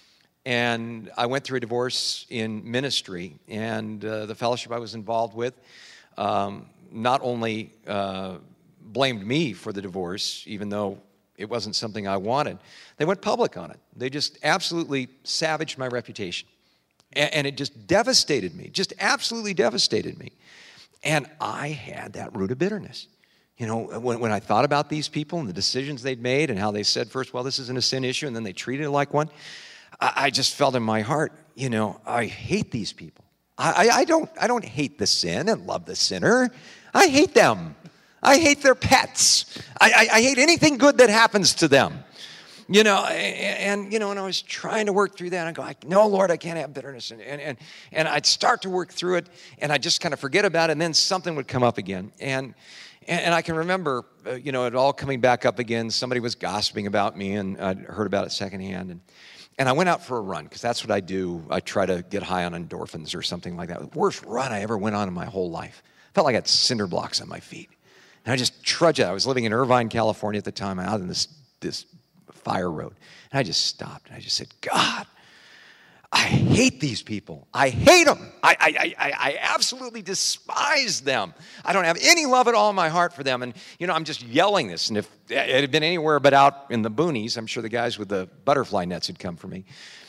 And I went through a divorce in ministry, and uh, the fellowship I was involved with um, not only uh, blamed me for the divorce, even though it wasn't something I wanted, they went public on it. They just absolutely savaged my reputation. And, and it just devastated me, just absolutely devastated me. And I had that root of bitterness. You know, when, when I thought about these people and the decisions they'd made and how they said first, well, this isn't a sin issue, and then they treated it like one, I just felt in my heart, you know, I hate these people. I, I, I don't I don't hate the sin and love the sinner. I hate them. I hate their pets. I, I, I hate anything good that happens to them. You know, and, and, you know, and I was trying to work through that. I go, no, Lord, I can't have bitterness. And, and, and, and I'd start to work through it, and I'd just kind of forget about it, and then something would come up again. And and, and I can remember, uh, you know, it all coming back up again. Somebody was gossiping about me, and I'd heard about it secondhand. And And I went out for a run, because that's what I do. I try to get high on endorphins or something like that. The worst run I ever went on in my whole life. Felt like I had cinder blocks on my feet. And I just trudged out. I was living in Irvine, California at the time, out in this, this fire road. And I just stopped, and I just said, God, I hate these people. I hate them. I, I, I, I absolutely despise them. I don't have any love at all in my heart for them. And, you know, I'm just yelling this. And if it had been anywhere but out in the boonies, I'm sure the guys with the butterfly nets had come for me.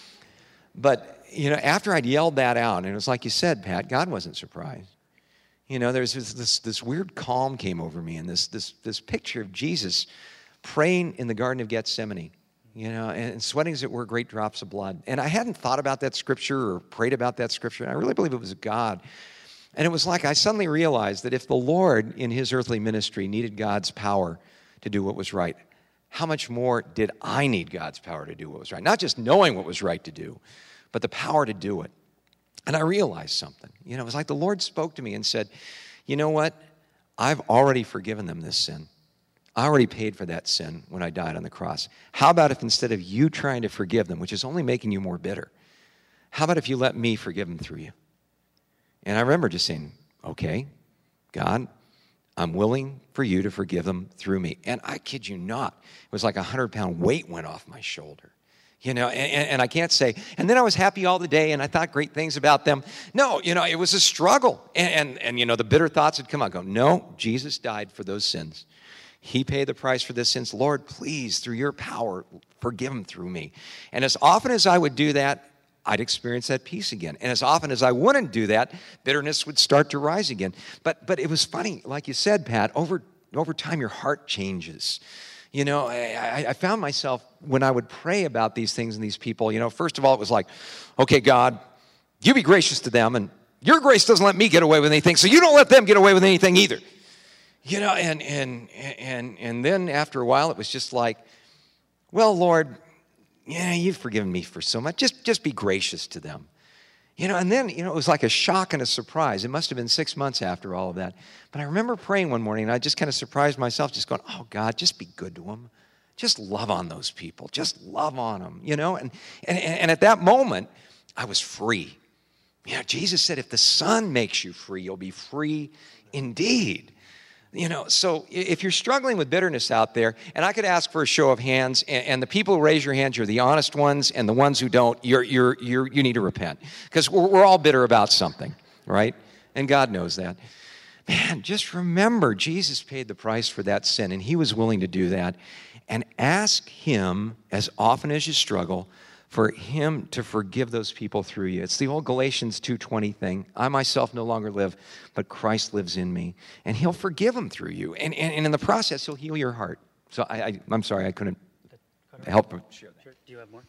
But, you know, after I'd yelled that out, and it was like you said, Pat, God wasn't surprised. You know, there's this, this, this weird calm came over me, and this, this, this picture of Jesus praying in the Garden of Gethsemane. You know, and sweating as it were great drops of blood. And I hadn't thought about that scripture or prayed about that scripture. And I really believe it was God. And it was like I suddenly realized that if the Lord in his earthly ministry needed God's power to do what was right, how much more did I need God's power to do what was right? Not just knowing what was right to do, but the power to do it. And I realized something. You know, it was like the Lord spoke to me and said, you know what? I've already forgiven them this sin. I already paid for that sin when I died on the cross. How about if instead of you trying to forgive them, which is only making you more bitter, how about if you let me forgive them through you? And I remember just saying, okay, God, I'm willing for you to forgive them through me. And I kid you not, it was like a hundred-pound weight went off my shoulder. You know, and, and I can't say, and then I was happy all the day and I thought great things about them. No, you know, it was a struggle. And, and, and you know, the bitter thoughts would come out. I go, no, Jesus died for those sins. He paid the price for this sins. Lord, please, through your power, forgive them through me. And as often as I would do that, I'd experience that peace again. And as often as I wouldn't do that, bitterness would start to rise again. But but it was funny, like you said, Pat, over, over time your heart changes. You know, I, I found myself, when I would pray about these things and these people, you know, first of all, it was like, okay, God, you be gracious to them, and your grace doesn't let me get away with anything, so you don't let them get away with anything either. You know, and and and and then after a while, it was just like, well, Lord, yeah, you've forgiven me for so much. Just just be gracious to them. You know, and then, you know, it was like a shock and a surprise. It must have been six months after all of that. But I remember praying one morning, and I just kind of surprised myself, just going, oh, God, just be good to them. Just love on those people. Just love on them, you know. And and, and at that moment, I was free. You know, Jesus said, if the Son makes you free, you'll be free indeed. You know, so if you're struggling with bitterness out there, and I could ask for a show of hands, and, and the people who raise your hands, you're the honest ones, and the ones who don't, you're you're you're you need to repent, because we're, we're all bitter about something, right? And God knows that. Man, just remember, Jesus paid the price for that sin, and He was willing to do that. And ask Him as often as you struggle for Him to forgive those people through you. It's the old Galatians two twenty thing. I myself no longer live, but Christ lives in me. And He'll forgive them through you. And, and, and in the process, He'll heal your heart. So I, I, I'm sorry, I couldn't help but share that. Sure. Do you have more?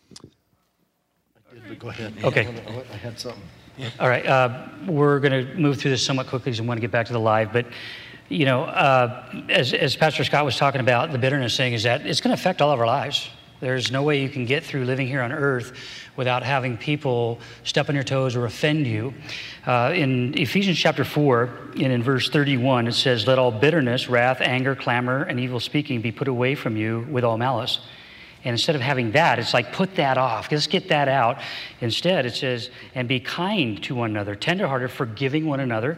Go ahead. Okay. I had something. All right. Uh, we're going to move through this somewhat quickly because I want to get back to the live. But, you know, uh, as, as Pastor Scott was talking about, the bitterness thing is that it's going to affect all of our lives. There's no way you can get through living here on earth without having people step on your toes or offend you. Uh, in Ephesians chapter four, and in verse thirty-one, it says, let all bitterness, wrath, anger, clamor, and evil speaking be put away from you with all malice. And instead of having that, it's like, put that off. Let's get that out. Instead, it says, and be kind to one another, tenderhearted, forgiving one another,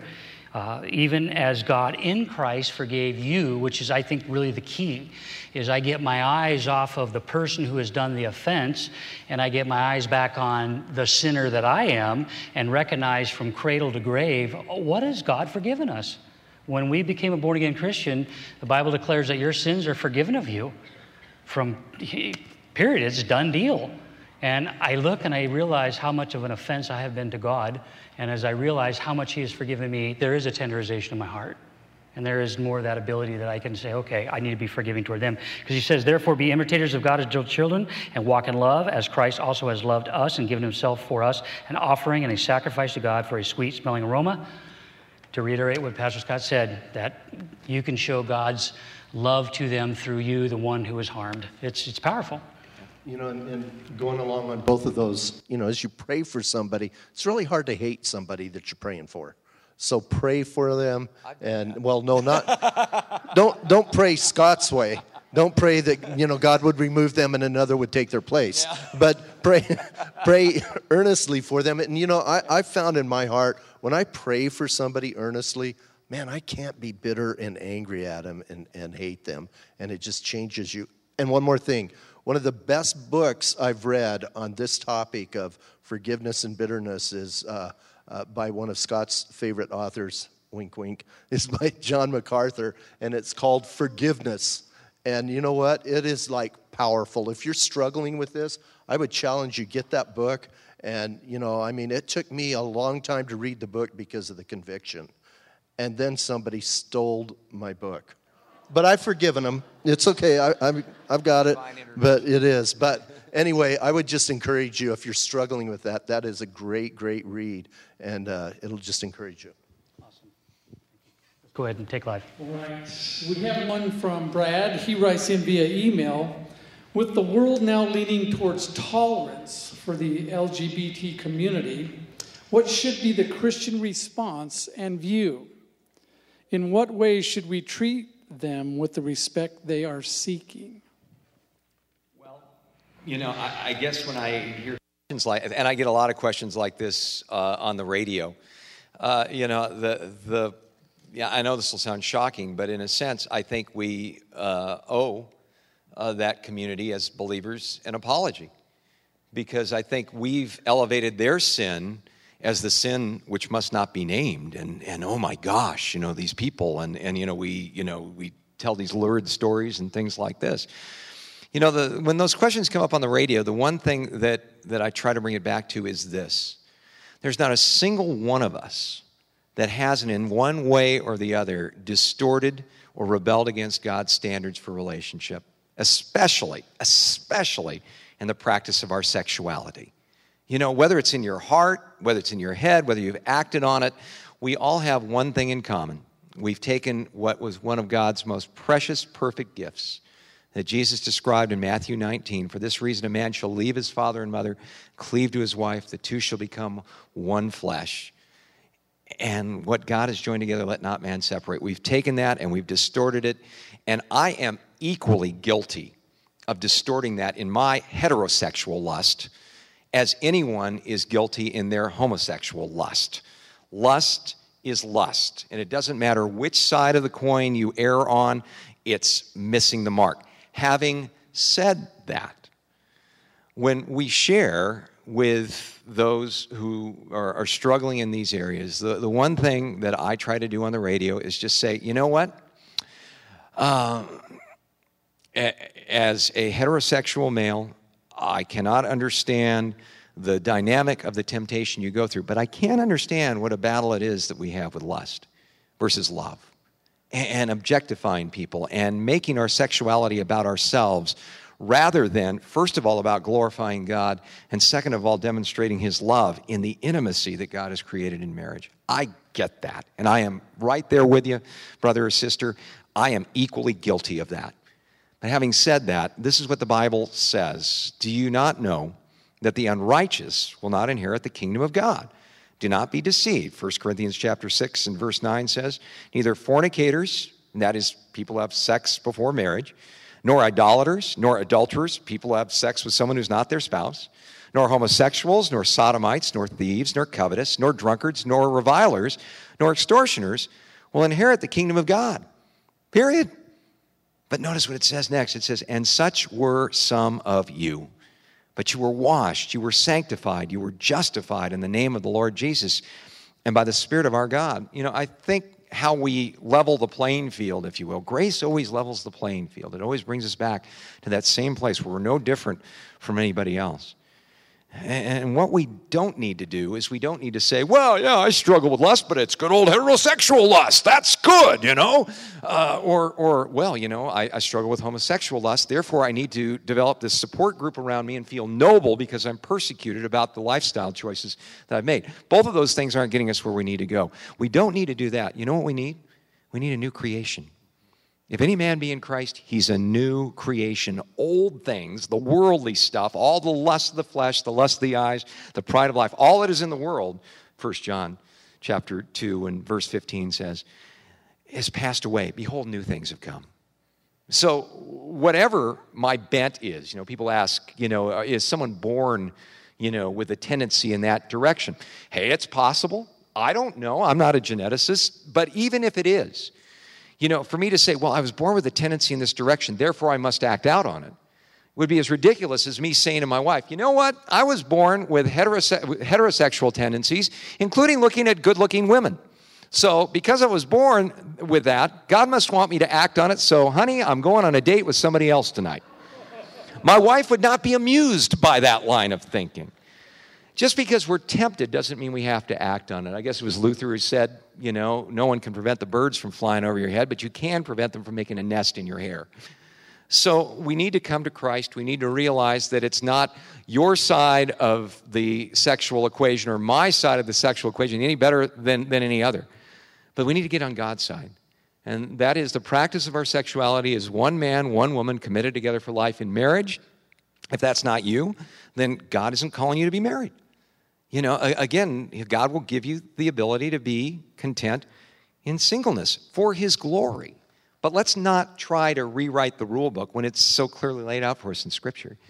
Uh, even as God in Christ forgave you, which is, I think, really the key, is I get my eyes off of the person who has done the offense, and I get my eyes back on the sinner that I am, and recognize from cradle to grave, what has God forgiven us? When we became a born-again Christian, the Bible declares that your sins are forgiven of you. From, period, it's a done deal. And I look and I realize how much of an offense I have been to God. And as I realize how much He has forgiven me, there is a tenderization in my heart. And there is more of that ability that I can say, okay, I need to be forgiving toward them. Because He says, therefore be imitators of God as little children and walk in love as Christ also has loved us and given Himself for us, an offering and a sacrifice to God for a sweet-smelling aroma. To reiterate what Pastor Scott said, that you can show God's love to them through you, the one who is harmed. It's, it's powerful. You know, and, and going along on both of those, you know, as you pray for somebody, it's really hard to hate somebody that you're praying for. So pray for them, and well, no, not don't don't pray Scott's way. Don't pray that, you know, God would remove them and another would take their place. Yeah. But pray pray earnestly for them. And you know, I I found in my heart when I pray for somebody earnestly, man, I can't be bitter and angry at them and and hate them, and it just changes you. And one more thing. One of the best books I've read on this topic of forgiveness and bitterness is uh, uh, by one of Scott's favorite authors, wink, wink, is by John MacArthur, and it's called Forgiveness. And you know what? It is like powerful. If you're struggling with this, I would challenge you, get that book. And, you know, I mean, it took me a long time to read the book because of the conviction. And then somebody stole my book. But I've forgiven them. It's okay. I, I've, I've got it. But it is. But anyway, I would just encourage you, if you're struggling with that, that is a great, great read. And uh, it'll just encourage you. Awesome. Go ahead and take live. All right. We have one from Brad. He writes in via email. With the world now leaning towards tolerance for the L G B T community, what should be the Christian response and view? In what ways should we treat them with the respect they are seeking? Well, you know, I, I guess when I hear questions like, and I get a lot of questions like this uh, on the radio, uh, you know, the the yeah, I know this will sound shocking, but in a sense, I think we uh, owe uh, that community as believers an apology, because I think we've elevated their sin as the sin which must not be named, and and oh my gosh, you know, these people, and and you know we you know we tell these lurid stories and things like this. You know, the when those questions come up on the radio, the one thing that that I try to bring it back to is this: there's not a single one of us that hasn't, in one way or the other, distorted or rebelled against God's standards for relationship, especially especially in the practice of our sexuality. You know, whether it's in your heart, whether it's in your head, whether you've acted on it, we all have one thing in common. We've taken what was one of God's most precious, perfect gifts that Jesus described in Matthew nineteen. For this reason, a man shall leave his father and mother, cleave to his wife, the two shall become one flesh. And what God has joined together, let not man separate. We've taken that and we've distorted it. And I am equally guilty of distorting that in my heterosexual lust as anyone is guilty in their homosexual lust. Lust is lust, and it doesn't matter which side of the coin you err on, it's missing the mark. Having said that, when we share with those who are, are struggling in these areas, the, the one thing that I try to do on the radio is just say, you know what? Uh, as a heterosexual male, I cannot understand the dynamic of the temptation you go through, but I can understand what a battle it is that we have with lust versus love, and objectifying people and making our sexuality about ourselves rather than, first of all, about glorifying God, and second of all, demonstrating His love in the intimacy that God has created in marriage. I get that, and I am right there with you, brother or sister. I am equally guilty of that. But having said that, this is what the Bible says. Do you not know that the unrighteous will not inherit the kingdom of God? Do not be deceived. First Corinthians chapter six and verse nine says, neither fornicators, and that is people who have sex before marriage, nor idolaters, nor adulterers, people who have sex with someone who's not their spouse, nor homosexuals, nor sodomites, nor thieves, nor covetous, nor drunkards, nor revilers, nor extortioners will inherit the kingdom of God. Period. But notice what it says next. It says, and such were some of you. But you were washed, you were sanctified, you were justified in the name of the Lord Jesus and by the Spirit of our God. You know, I think how we level the playing field, if you will. Grace always levels the playing field. It always brings us back to that same place where we're no different from anybody else. And what we don't need to do is we don't need to say, well, yeah, I struggle with lust, but it's good old heterosexual lust. That's good, you know. Uh, or, or, well, you know, I, I struggle with homosexual lust. Therefore, I need to develop this support group around me and feel noble because I'm persecuted about the lifestyle choices that I've made. Both of those things aren't getting us where we need to go. We don't need to do that. You know what we need? We need a new creation. If any man be in Christ, he's a new creation. Old things, the worldly stuff, all the lust of the flesh, the lust of the eyes, the pride of life, all that is in the world, First John chapter two and verse fifteen says, has passed away. Behold, new things have come. So whatever my bent is, you know, people ask, you know, is someone born, you know, with a tendency in that direction? Hey, it's possible. I don't know. I'm not a geneticist. But even if it is, you know, for me to say, well, I was born with a tendency in this direction, therefore I must act out on it, would be as ridiculous as me saying to my wife, you know what? I was born with heterose- heterosexual tendencies, including looking at good-looking women. So because I was born with that, God must want me to act on it. So, honey, I'm going on a date with somebody else tonight. My wife would not be amused by that line of thinking. Just because we're tempted doesn't mean we have to act on it. I guess it was Luther who said, you know, no one can prevent the birds from flying over your head, but you can prevent them from making a nest in your hair. So we need to come to Christ. We need to realize that it's not your side of the sexual equation or my side of the sexual equation any better than, than any other. But we need to get on God's side. And that is the practice of our sexuality is one man, one woman committed together for life in marriage. If that's not you, then God isn't calling you to be married. You know, again, God will give you the ability to be content in singleness for His glory. But let's not try to rewrite the rule book when it's so clearly laid out for us in Scripture.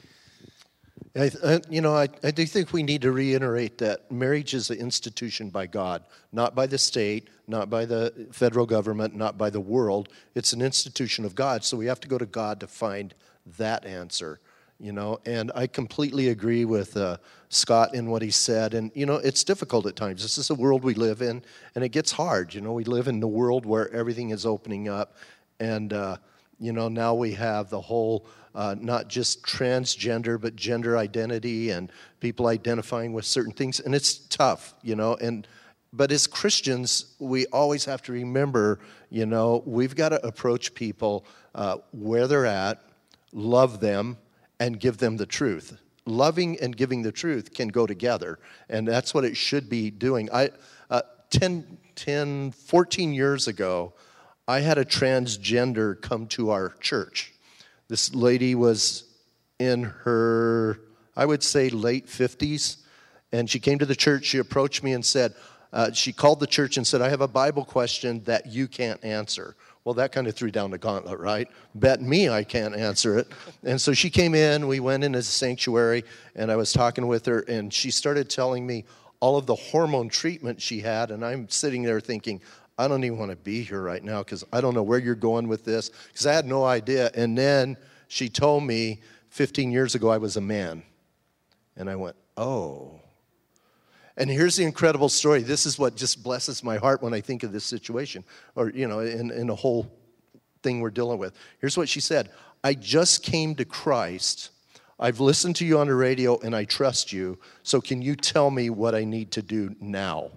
I, I, you know, I, I do think we need to reiterate that marriage is an institution by God, not by the state, not by the federal government, not by the world. It's an institution of God, so we have to go to God to find that answer. You know, and I completely agree with uh, Scott in what he said. And, you know, it's difficult at times. This is the world we live in, and it gets hard. You know, we live in the world where everything is opening up. And, uh, you know, now we have the whole, uh, not just transgender, but gender identity and people identifying with certain things. And it's tough, you know. And but as Christians, we always have to remember, you know, we've got to approach people uh, where they're at, love them, and give them the truth. Loving and giving the truth can go together, and that's what it should be doing. I, uh, ten, ten, fourteen years ago, I had a transgender come to our church. This lady was in her, I would say, late fifties, and she came to the church. She approached me and said, uh, she called the church and said, I have a Bible question that you can't answer. Well, that kind of threw down the gauntlet, right? Bet me I can't answer it. And so she came in, we went in as a sanctuary, and I was talking with her, and she started telling me all of the hormone treatment she had, and I'm sitting there thinking, I don't even want to be here right now because I don't know where you're going with this, because I had no idea. And then she told me fifteen years ago I was a man. And I went, oh. And here's the incredible story. This is what just blesses my heart when I think of this situation, or, you know, in, in the whole thing we're dealing with. Here's what she said. I just came to Christ. I've listened to you on the radio, and I trust you. So can you tell me what I need to do now?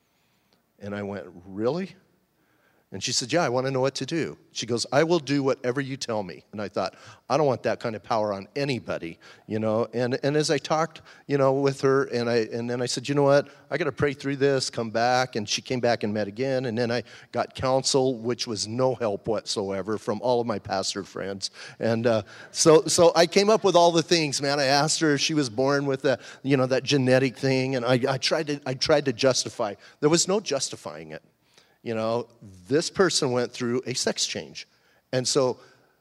And I went, really? And she said, yeah, I want to know what to do. She goes, I will do whatever you tell me. And I thought, I don't want that kind of power on anybody, you know. And and as I talked, you know, with her, and I and then I said, you know what, I got to pray through this, come back. And she came back and met again. And then I got counsel, which was no help whatsoever from all of my pastor friends. And uh, so so I came up with all the things, man. I asked her if she was born with that, you know, that genetic thing. And I, I tried to I tried to justify. There was no justifying it. You know, this person went through a sex change. And so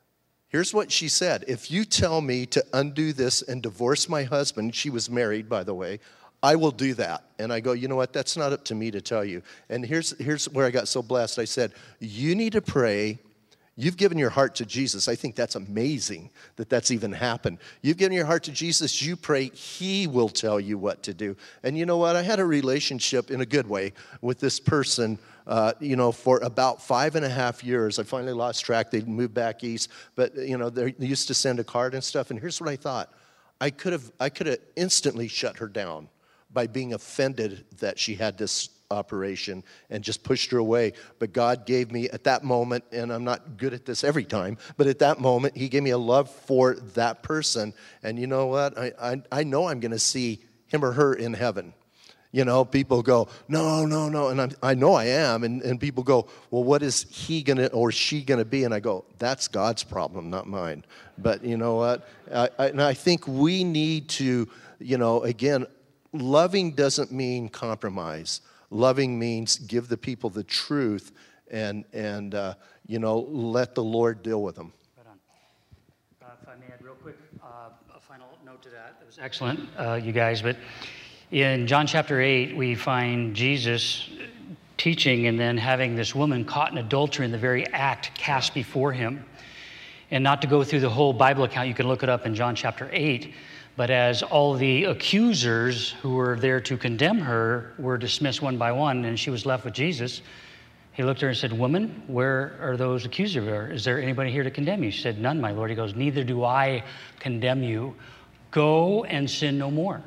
Here's what she said. If you tell me to undo this and divorce my husband, she was married, by the way, I will do that. And I go, you know what? That's not up to me to tell you. And here's, here's where I got so blessed. I said, you need to pray. You've given your heart to Jesus. I think that's amazing that that's even happened. You've given your heart to Jesus. You pray. He will tell you what to do. And you know what? I had a relationship in a good way with this person, uh, you know, for about five and a half years. I finally lost track. They moved back east. But, you know, they used to send a card and stuff. And here's what I thought. I could have, I could have instantly shut her down by being offended that she had this operation and just pushed her away. But God gave me at that moment, and I'm not good at this every time, but at that moment, he gave me a love for that person. And you know what? I I, I know I'm going to see him or her in heaven. You know, people go, no, no, no. And I'm, I know I am. And, and people go, well, what is he going to or she going to be? And I go, that's God's problem, not mine. But you know what? I, I, and I think we need to, you know, again, loving doesn't mean compromise. Loving means give the people the truth and, and uh, you know, let the Lord deal with them. Right on. Uh, if I may add real quick, uh, a final note to that. It was excellent, uh, you guys. But in John chapter eight, we find Jesus teaching and then having this woman caught in adultery in the very act cast before him. And not to go through the whole Bible account, you can look it up in John chapter eight. But as all the accusers who were there to condemn her were dismissed one by one, and she was left with Jesus, he looked at her and said, woman, where are those accusers of her? Is there anybody here to condemn you? She said, none, my Lord. He goes, neither do I condemn you. Go and sin no more.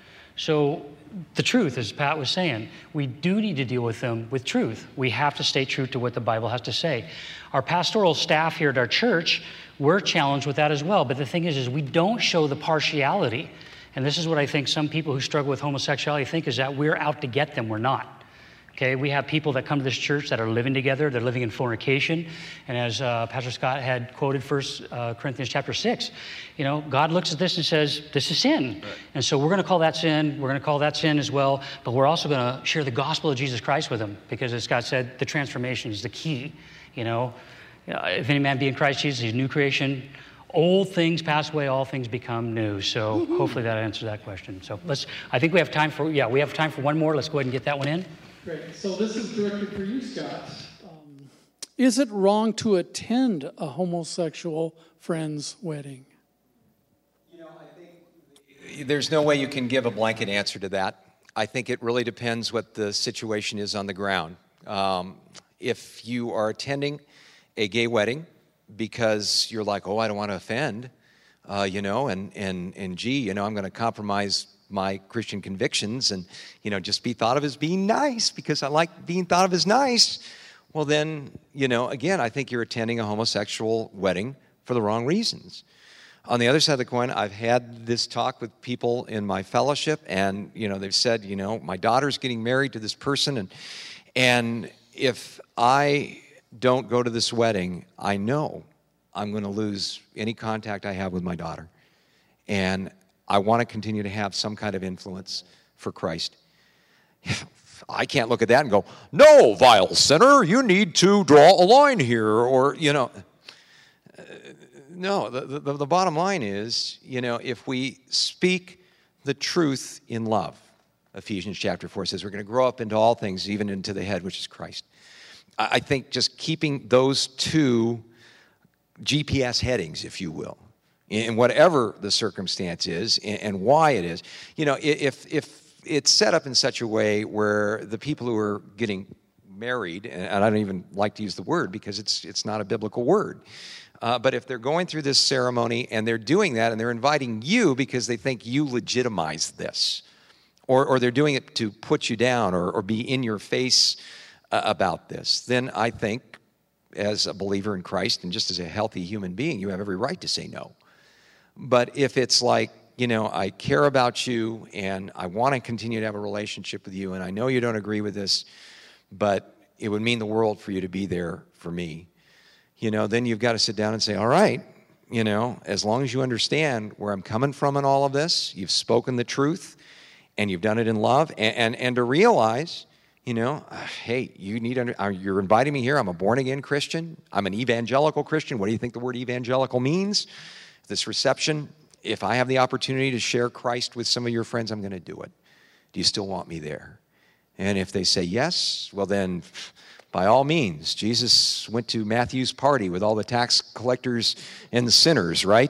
So the truth, as Pat was saying, we do need to deal with them with truth. We have to stay true to what the Bible has to say. Our pastoral staff here at our church, we're challenged with that as well. But the thing is, is we don't show the partiality. And this is what I think some people who struggle with homosexuality think, is that we're out to get them. We're not. Okay, we have people that come to this church that are living together. They're living in fornication. And as uh, Pastor Scott had quoted First uh, Corinthians chapter six, you know, God looks at this and says, this is sin. Right. And so we're going to call that sin. We're going to call that sin as well. But we're also going to share the gospel of Jesus Christ with them. Because as Scott said, the transformation is the key, you know. If any man be in Christ Jesus, he's a new creation. Old things pass away, all things become new. So mm-hmm. hopefully that answers that question. So let's, I think we have time for, yeah, we have time for one more. Let's go ahead and get that one in. Great. So this is directed for you, Scott. Um, is it wrong to attend a homosexual friend's wedding? You know, I think there's no way you can give a blanket answer to that. I think it really depends what the situation is on the ground. Um, if you are attending a gay wedding because you're like, oh, I don't want to offend, uh, you know, and, and, and gee, you know, I'm going to compromise my Christian convictions and, you know, just be thought of as being nice because I like being thought of as nice. Well, then, you know, again, I think you're attending a homosexual wedding for the wrong reasons. On the other side of the coin, I've had this talk with people in my fellowship and, you know, they've said, you know, my daughter's getting married to this person and, and if I don't go to this wedding, I know I'm going to lose any contact I have with my daughter. And I want to continue to have some kind of influence for Christ. I can't look at that and go, no, vile sinner, you need to draw a line here. Or, you know, uh, no, the, the, the bottom line is, you know, if we speak the truth in love, Ephesians chapter four says we're going to grow up into all things, even into the head, which is Christ. I think just keeping those two G P S headings, if you will, in whatever the circumstance is and why it is, you know, if if it's set up in such a way where the people who are getting married, and I don't even like to use the word because it's it's not a biblical word, uh, but if they're going through this ceremony and they're doing that and they're inviting you because they think you legitimize this, or or they're doing it to put you down or, or be in your face Uh, about this, then I think as a believer in Christ and just as a healthy human being, you have every right to say no. But if it's like, you know, I care about you and I want to continue to have a relationship with you and I know you don't agree with this, but it would mean the world for you to be there for me, you know, then you've got to sit down and say, all right, you know, as long as you understand where I'm coming from in all of this, you've spoken the truth and you've done it in love, and, and, and to realize, You know, uh, hey, you need under, uh, you're inviting me here. I'm a born-again Christian. I'm an evangelical Christian. What do you think the word evangelical means? This reception, if I have the opportunity to share Christ with some of your friends, I'm going to do it. Do you still want me there? And if they say yes, well then, by all means. Jesus went to Matthew's party with all the tax collectors and the sinners, right?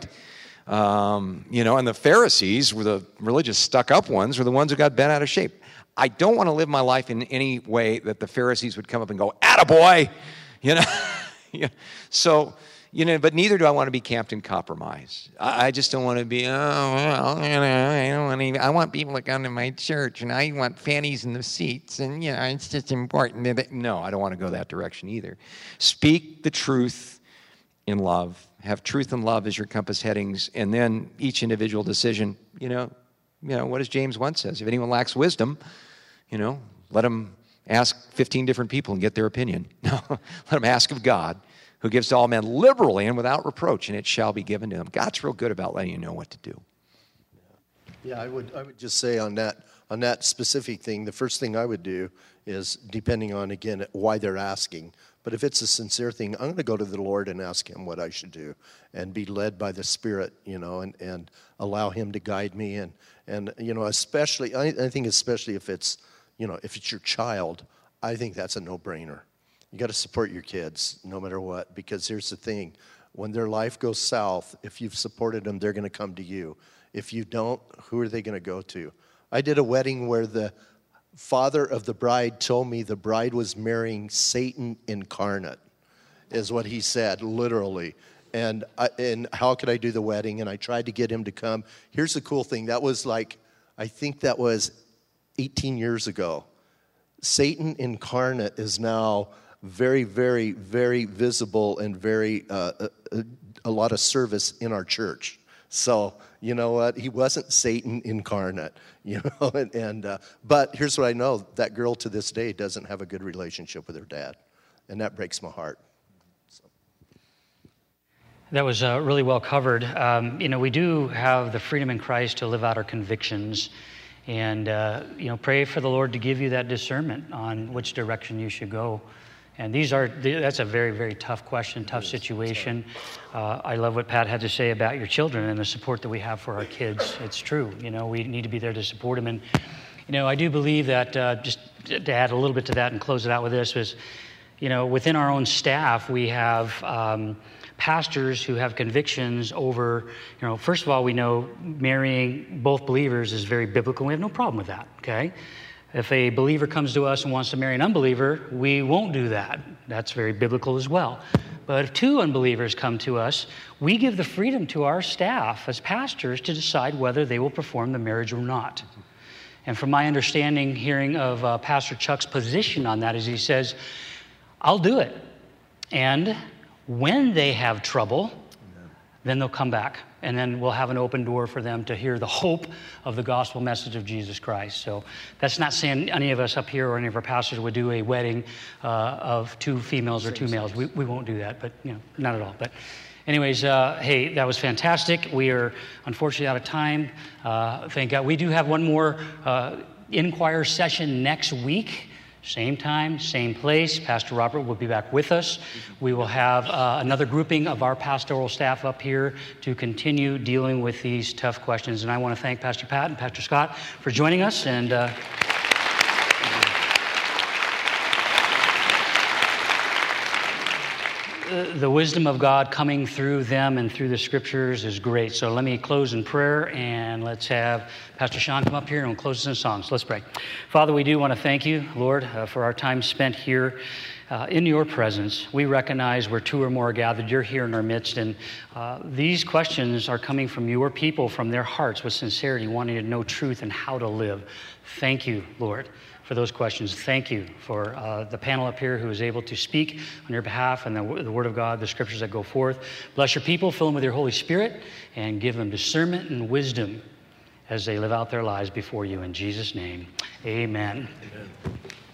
Um, you know, and the Pharisees were the religious stuck-up ones, were the ones who got bent out of shape. I don't want to live my life in any way that the Pharisees would come up and go, attaboy, you know. Yeah. So, you know, but neither do I want to be camped in compromise. I, I just don't want to be, oh, well, you know, I don't want to, I want people to come to my church, and I want fannies in the seats, and, you know, it's just important. That, no, I don't want to go that direction either. Speak the truth in love. Have truth and love as your compass headings, and then each individual decision, you know, you know, what does James one says? If anyone lacks wisdom, you know, let them ask fifteen different people and get their opinion. No, let them ask of God, who gives to all men liberally and without reproach, and it shall be given to them. God's real good about letting you know what to do. Yeah, I would I would just say on that on that specific thing, the first thing I would do is, depending on, again, why they're asking, but if it's a sincere thing, I'm going to go to the Lord and ask him what I should do and be led by the Spirit, you know, and, and allow him to guide me. And, and you know, especially, I, I think especially if it's, you know, if it's your child, I think that's a no-brainer. You got to support your kids no matter what, because here's the thing. When their life goes south, if you've supported them, they're going to come to you. If you don't, who are they going to go to? I did a wedding where the father of the bride told me the bride was marrying Satan incarnate, is what he said, literally. And I, and how could I do the wedding? And I tried to get him to come. Here's the cool thing. That was like, I think that was eighteen years ago. Satan incarnate is now very, very, very visible and very, uh, a, a lot of service in our church. So, you know what? He wasn't Satan incarnate, you know. And, and uh, but here's what I know: that girl to this day doesn't have a good relationship with her dad, and that breaks my heart. So. That was uh, really well covered. Um, you know, we do have the freedom in Christ to live out our convictions, and uh, you know, pray for the Lord to give you that discernment on which direction you should go. And these are, that's a very, very tough question, tough situation. Uh, I love what Pat had to say about your children and the support that we have for our kids. It's true. You know, we need to be there to support them. And, you know, I do believe that, uh, just to add a little bit to that and close it out with this, was, you know, within our own staff, we have um, pastors who have convictions over, you know, first of all, we know marrying both believers is very biblical. We have no problem with that, okay? If a believer comes to us and wants to marry an unbeliever, we won't do that. That's very biblical as well. But if two unbelievers come to us, we give the freedom to our staff as pastors to decide whether they will perform the marriage or not. And from my understanding, hearing of uh, Pastor Chuck's position on that is he says, I'll do it. And when they have trouble, then they'll come back. And then we'll have an open door for them to hear the hope of the gospel message of Jesus Christ. So that's not saying any of us up here or any of our pastors would do a wedding uh, of two females or two males. We, we won't do that, but you know, not at all. But anyways, uh, hey, that was fantastic. We are unfortunately out of time. Uh, thank God. We do have one more uh, Inquire session next week. Same time, same place. Pastor Robert will be back with us. We will have uh, another grouping of our pastoral staff up here to continue dealing with these tough questions. And I want to thank Pastor Pat and Pastor Scott for joining us. And uh, the wisdom of God coming through them and through the scriptures is great. So let me close in prayer, and let's have Pastor Sean come up here and we'll close this in songs. Let's pray. Father, we do want to thank you, Lord, uh, for our time spent here uh, in your presence. We recognize where two or more are gathered, you're here in our midst, and uh, these questions are coming from your people, from their hearts with sincerity, wanting to know truth and how to live. Thank you, Lord, for those questions. Thank you for uh, the panel up here who is able to speak on your behalf and the, the Word of God, the Scriptures that go forth. Bless your people, fill them with your Holy Spirit, and give them discernment and wisdom as they live out their lives before you. In Jesus' name, amen. Amen.